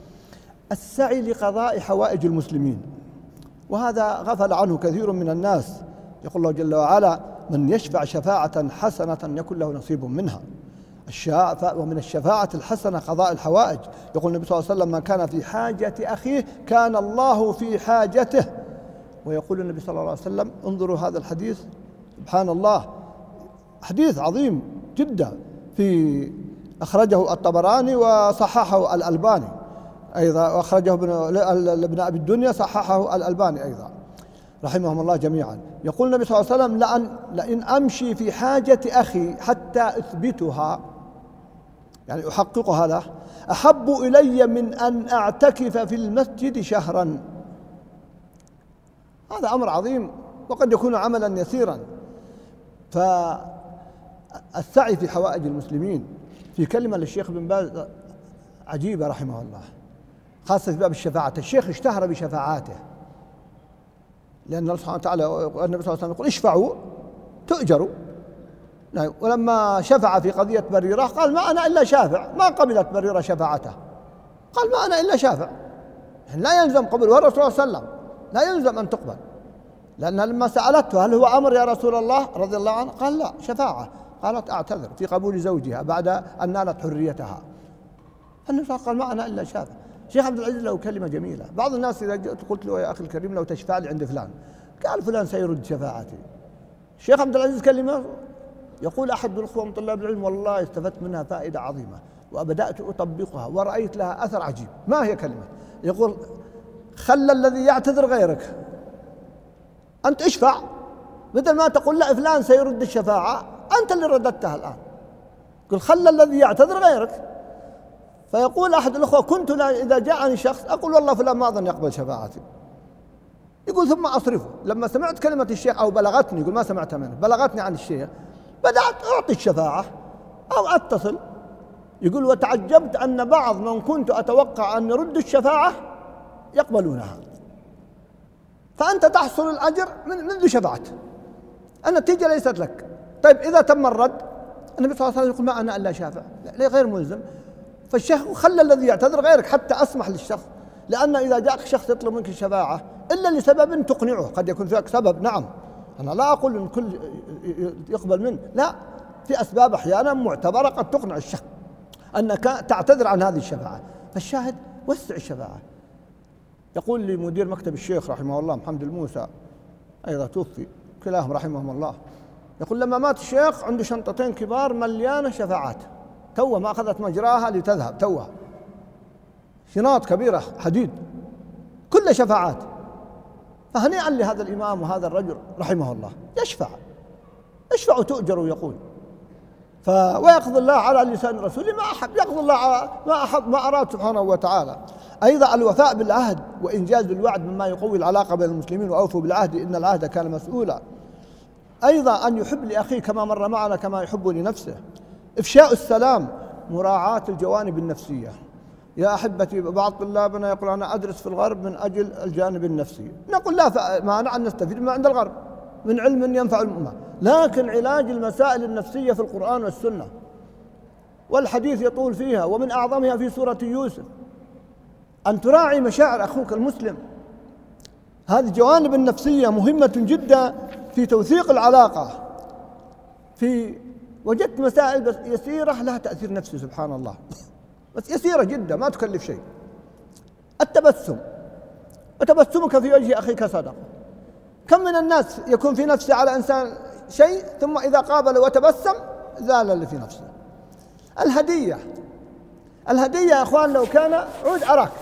السعي لقضاء حوائج المسلمين، وهذا غفل عنه كثير من الناس. يقول الله جل وعلا من يشفع شفاعة حسنة يكن له نصيب منها. ومن الشفاعة الحسنة قضاء الحوائج. يقول النبي صلى الله عليه وسلم من كان في حاجة أخيه كان الله في حاجته. ويقول النبي صلى الله عليه وسلم، انظروا هذا الحديث سبحان الله، حديث عظيم جدا، في أخرجه الطبراني وصححه الألباني أيضا، أخرجه ابن أبي الدنيا صححه الألباني أيضا رحمهم الله جميعا. يقول النبي صلى الله عليه وسلم لأن, لأن أمشي في حاجة أخي حتى أثبتها، يعني أحققها له، أحب إلي من أن أعتكف في المسجد شهرا. هذا أمر عظيم وقد يكون عملا يسيرا. فالسعي في حوائج المسلمين. في كلمة للشيخ بن باز عجيبة رحمه الله، خاصة في باب الشفاعة. الشيخ اشتهر بشفاعاته، لأن الله سبحانه وتعالى والنبي صلى الله عليه وسلم يقول اشفعوا تؤجروا. ولما شفع في قضية بريرة قال ما أنا إلا شافع، ما قبلت بريرة شفاعته، قال ما أنا إلا شافع. لا يلزم قبولها الرسول صلى الله عليه وسلم، لا يلزم أن تقبل، لأن لما سألته هل هو أمر يا رسول الله رضي الله عنه قال لا شفاعة. قالت أعتذر في قبول زوجها بعد أن نالت حريتها. النبي قال ما أنا إلا شافع. الشيخ عبد العزيز له كلمة جميلة. بعض الناس إذا جئت قلت له يا أخي الكريم لو تشفع لي عند فلان، قال فلان سيرد شفاعتي. الشيخ عبد العزيز كلمة، يقول أحد الأخوة من طلاب العلم والله استفدت منها فائدة عظيمة وبدأت أطبقها ورأيت لها أثر عجيب. ما هي كلمة؟ يقول خلى الذي يعتذر غيرك. أنت اشفع، بدل ما تقول لا فلان سيرد الشفاعة، أنت اللي رددتها الآن. قل خلى الذي يعتذر غيرك. فيقول أحد الأخوة كنت إذا جاءني شخص أقول والله فلان ما أظن يقبل شفاعتي، يقول ثم أصرفه. لما سمعت كلمة الشيخ أو بلغتني، يقول ما سمعتها منه، بلغتني عن الشيخ، بدأت أعطي الشفاعة أو أتصل. يقول وتعجبت أن بعض من كنت أتوقع أن يرد الشفاعة يقبلونها. فأنت تحصل الأجر من منذ شفعت، النتيجة ليست لك. طيب إذا تم الرد، النبي صلى الله عليه وسلم يقول ما أنا إلا شافع، لا غير ملزم. فالشيخ خلى الذي يعتذر غيرك حتى أسمح للشخص، لأن إذا جاءك شخص يطلب منك الشفاعة إلا لسبب تقنعه، قد يكون فيك سبب، نعم أنا لا أقول إن كل يقبل منه، لا، في أسباب أحيانا معتبرة قد تقنع الشخص أنك تعتذر عن هذه الشفاعة. فالشاهد وسع الشفاعة. يقول لي مدير مكتب الشيخ رحمه الله محمد الموسى، أيضا توفي، كلاهم رحمهم الله، يقول لما مات الشيخ عنده شنطتين كبار مليانة شفاعات، توه ما أخذت مجراها لتذهب، توه شناط كبيرة حديد كل شفاعات. فهنيئا لهذا الإمام وهذا الرجل رحمه الله، يشفع اشفع وتؤجر يقول. ف ويقضي الله على لسان رسوله ما أحب، يقضي الله على ما أحب ما أراد سبحانه وتعالى. أيضا الوفاء بالعهد وإنجاز الوعد مما يقوي العلاقة بين المسلمين، وأوفوا بالعهد إن العهد كان مسؤولا. أيضا أن يحب لأخيه كما مر معنا كما يحب لنفسه. إفشاء السلام، مراعاة الجوانب النفسية. يا أحبتي بعض طلابنا يقول أنا أدرس في الغرب من أجل الجانب النفسي، نقول لا مانع أن نستفيد ما عند الغرب من علم ينفع الأمة، لكن علاج المسائل النفسية في القرآن والسنة، والحديث يطول فيها، ومن أعظمها في سورة يوسف أن تراعي مشاعر أخوك المسلم. هذه الجوانب النفسية مهمة جدا في توثيق العلاقة. في وجدت مسائل بس يسيرة لها تأثير نفسي سبحان الله، بس يسيرة جدا ما تكلف شيء. التبسم، وتبسمك في وجه أخيك صدقة. كم من الناس يكون في نفسه على إنسان شيء ثم إذا قابل وتبسم زال اللي في نفسه. الهدية، الهدية يا أخوان لو كان عود أراك،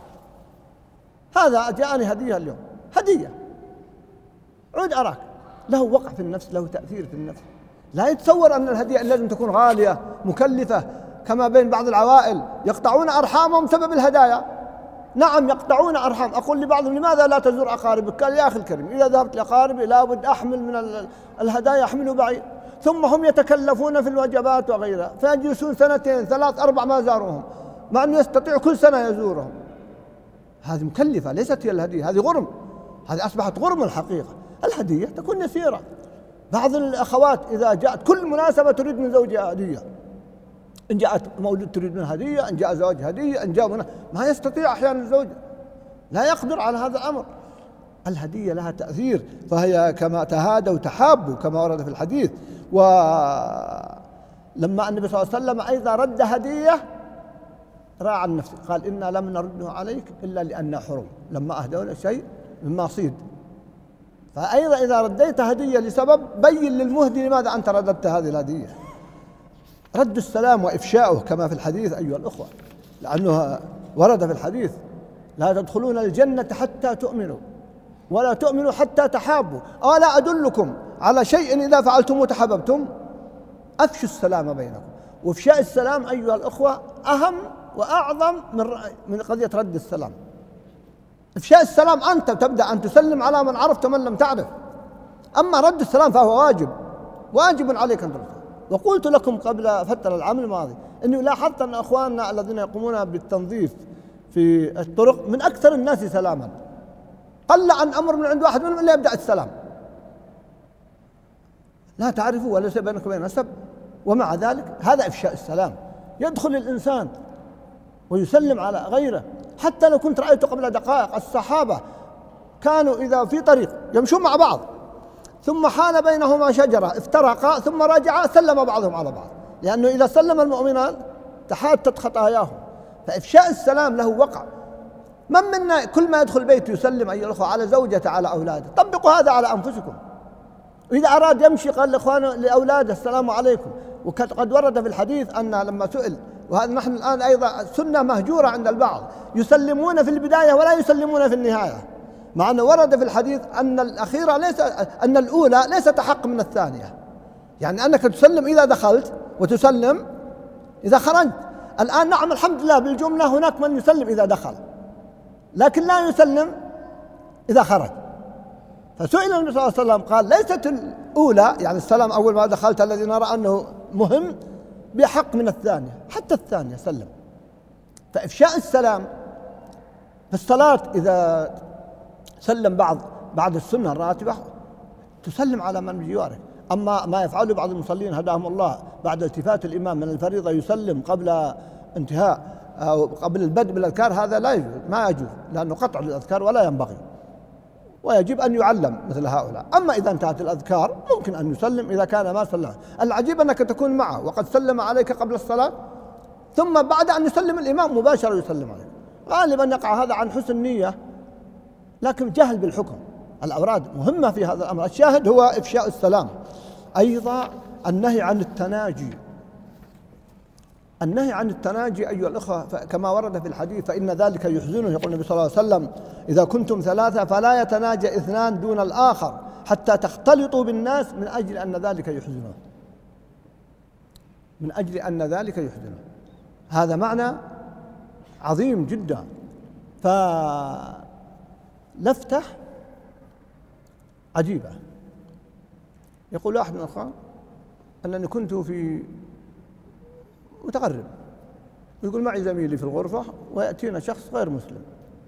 هذا جاءني هدية اليوم، هدية عود أراك، له وقع في النفس، له تأثير في النفس. لا يتصور أن الهدية لازم تكون غالية مكلفة كما بين بعض العوائل يقطعون أرحامهم بسبب الهدايا. نعم يقطعون أرحام. أقول لبعضهم لماذا لا تزور أقاربك؟ قال يا أخي الكريم إذا ذهبت لأقاربي لابد أحمل من الهدايا أحمله بعيد، ثم هم يتكلفون في الوجبات وغيرها، فيجلسون سنتين ثلاث أربع ما زاروهم، مع أنه يستطيع كل سنة يزورهم. هذه مكلفة، ليست هي الهدية، هذه غرم، هذه أصبحت غرم الحقيقة. الهدية تكون يسيرة. بعض الأخوات إذا جاءت كل مناسبة تريد من زوجها هدية، إن جاءت مولود تريد منه هدية، إن جاء زوج هدية، إن جاء منه ما يستطيع أحيانا الزوج لا يقدر على هذا الأمر. الهدية لها تأثير، فهي كما تهادوا وتحابوا كما ورد في الحديث. ولما النبي صلى الله عليه وسلم أيضا رد هدية راعى النفس، قال إنا لم نرده عليك إلا لأننا حرم، لما أهدونا شيء مما صيد. فأيضا إذا رديت هدية لسبب بين للمهدي لماذا أنت رددت هذه الهدية. رد السلام وإفشاؤه كما في الحديث أيها الأخوة، لأنه ورد في الحديث لا تدخلون الجنة حتى تؤمنوا ولا تؤمنوا حتى تحابوا، ألا أدلكم على شيء إذا فعلتم تحببتم؟ أفشوا السلام بينكم. وإفشاء السلام أيها الأخوة أهم وأعظم من من قضية رد السلام. إفشاء السلام أنت تبدأ أن تسلم على من عرفت ومن لم تعرف، أما رد السلام فهو واجب، واجب عليك أن ترد. وقلت لكم قبل فترة العام الماضي أني لاحظت أن أخواننا الذين يقومون بالتنظيف في الطرق من أكثر الناس سلاما، قل عن أمر من عند واحد منهم إلا يبدأ السلام، لا تعرفوا وليس بينك وبين نسب، ومع ذلك هذا إفشاء السلام. يدخل الإنسان ويسلم على غيره. حتى لو كنت رأيت قبل دقائق الصحابة كانوا إذا في طريق يمشون مع بعض ثم حال بينهما شجرة افترقا ثم رجعا سلم بعضهم على بعض، لأنه إذا سلم المؤمنان تحاتت خطاياهم. فإفشاء السلام له وقع. من منا كل ما يدخل بيت يسلم أيها الأخوة على زوجته على أولاده؟ طبقوا هذا على أنفسكم. وإذا أراد يمشي قال لإخوانه لأولاده السلام عليكم، وقد ورد في الحديث أن لما سئل، وهذا نحن الآن أيضا سنة مهجورة عند البعض، يسلمون في البداية ولا يسلمون في النهاية، مع أنه ورد في الحديث أن الأخيرة ليس أن الأولى ليست أحق من الثانية، يعني أنك تسلم إذا دخلت وتسلم إذا خرجت. الآن نعم الحمد لله بالجملة هناك من يسلم إذا دخل لكن لا يسلم إذا خرج. فسئل النبي صلى الله عليه وسلم قال ليست الأولى يعني السلام أول ما دخلت الذي نرى أنه مهم بحق من الثانية، حتى الثانية سلم. فإفشاء السلام في الصلاة إذا سلم بعض بعد السنة الراتبة تسلم على من بجوارك. أما ما يفعله بعض المصلين هداهم الله بعد التفات الإمام من الفريضة يسلم قبل انتهاء أو قبل البدء بالأذكار، هذا لا يجوز، ما يجوز، لأنه قطع للأذكار ولا ينبغي، ويجب أن يعلم مثل هؤلاء. أما إذا انتهت الأذكار ممكن أن يسلم إذا كان ما سلم. العجيب أنك تكون معه وقد سلم عليك قبل الصلاة ثم بعد أن يسلم الإمام مباشرة يسلم عليك. غالبا يقع هذا عن حسن نية لكن جهل بالحكم. الأوراد مهمة في هذا الأمر. الشاهد هو إفشاء السلام. أيضا النهي عن التناجي، النهي عن التناجي أيها الأخوة كما ورد في الحديث فإن ذلك يحزنه. يقول النبي صلى الله عليه وسلم إذا كنتم ثلاثة فلا يتناجى اثنان دون الآخر حتى تختلطوا بالناس من أجل أن ذلك يحزنه، من أجل أن ذلك يحزنه. هذا معنى عظيم جدا. فلفتح عجيبة. يقول أحد من الأخوان أنني كنت في متغرب، يقول معي زميلي في الغرفة ويأتينا شخص غير مسلم،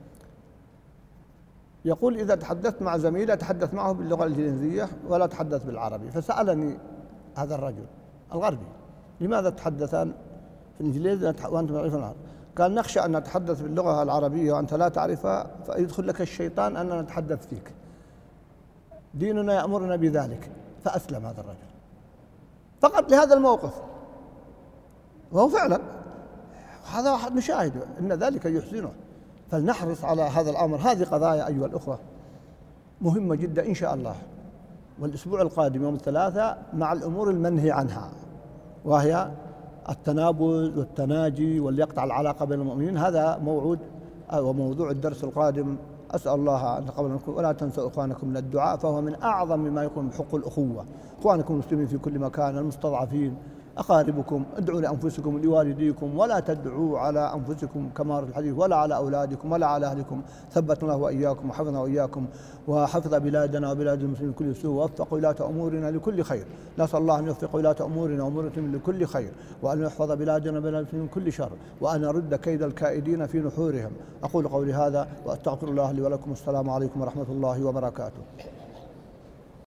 يقول إذا تحدثت مع زميلي أتحدث معه باللغة الإنجليزية ولا أتحدث بالعربي. فسألني هذا الرجل الغربي لماذا تتحدثان في الإنجليزية وأنتم تعرفون العربي؟ قال نخشى أن نتحدث باللغة العربية وأنت لا تعرفها فيدخل لك الشيطان أننا نتحدث فيك، ديننا يأمرنا بذلك. فأسلم هذا الرجل فقط لهذا الموقف، وهو فعلا هذا واحد نشاهده أن ذلك يحزنه. فلنحرص على هذا الأمر. هذه قضايا أيها الأخوة مهمة جدا إن شاء الله. والأسبوع القادم يوم الثلاثاء مع الأمور المنهي عنها، وهي التنابز والتناجي واللي يقطع العلاقة بين المؤمنين. هذا موعود وموضوع الدرس القادم. أسأل الله أن يتقبل منكم ولا تنسوا إخوانكم من الدعاء، فهو من أعظم ما يكون بحق الأخوة. إخوانكم المسلمين في كل مكان، المستضعفين، أقاربكم، ادعوا لأنفسكم لوالديكم ولا تدعوا على أنفسكم كما في الحديث ولا على أولادكم ولا على أهلكم. ثبتنا الله وإياكم وحفظنا وإياكم وحفظ بلادنا وبلاد المسلمين كل سوء ووفق ولاة أمورنا لكل خير. نسأل الله أن يوفق ولاة أمورنا وأمور المسلمين لكل خير، وأن يحفظ بلادنا وبلاد المسلمين من كل شر، وأن يرد كيد الكائدين في نحورهم. أقول قولي هذا وأستغفر الله لي ولكم. السلام عليكم ورحمة الله وبركاته.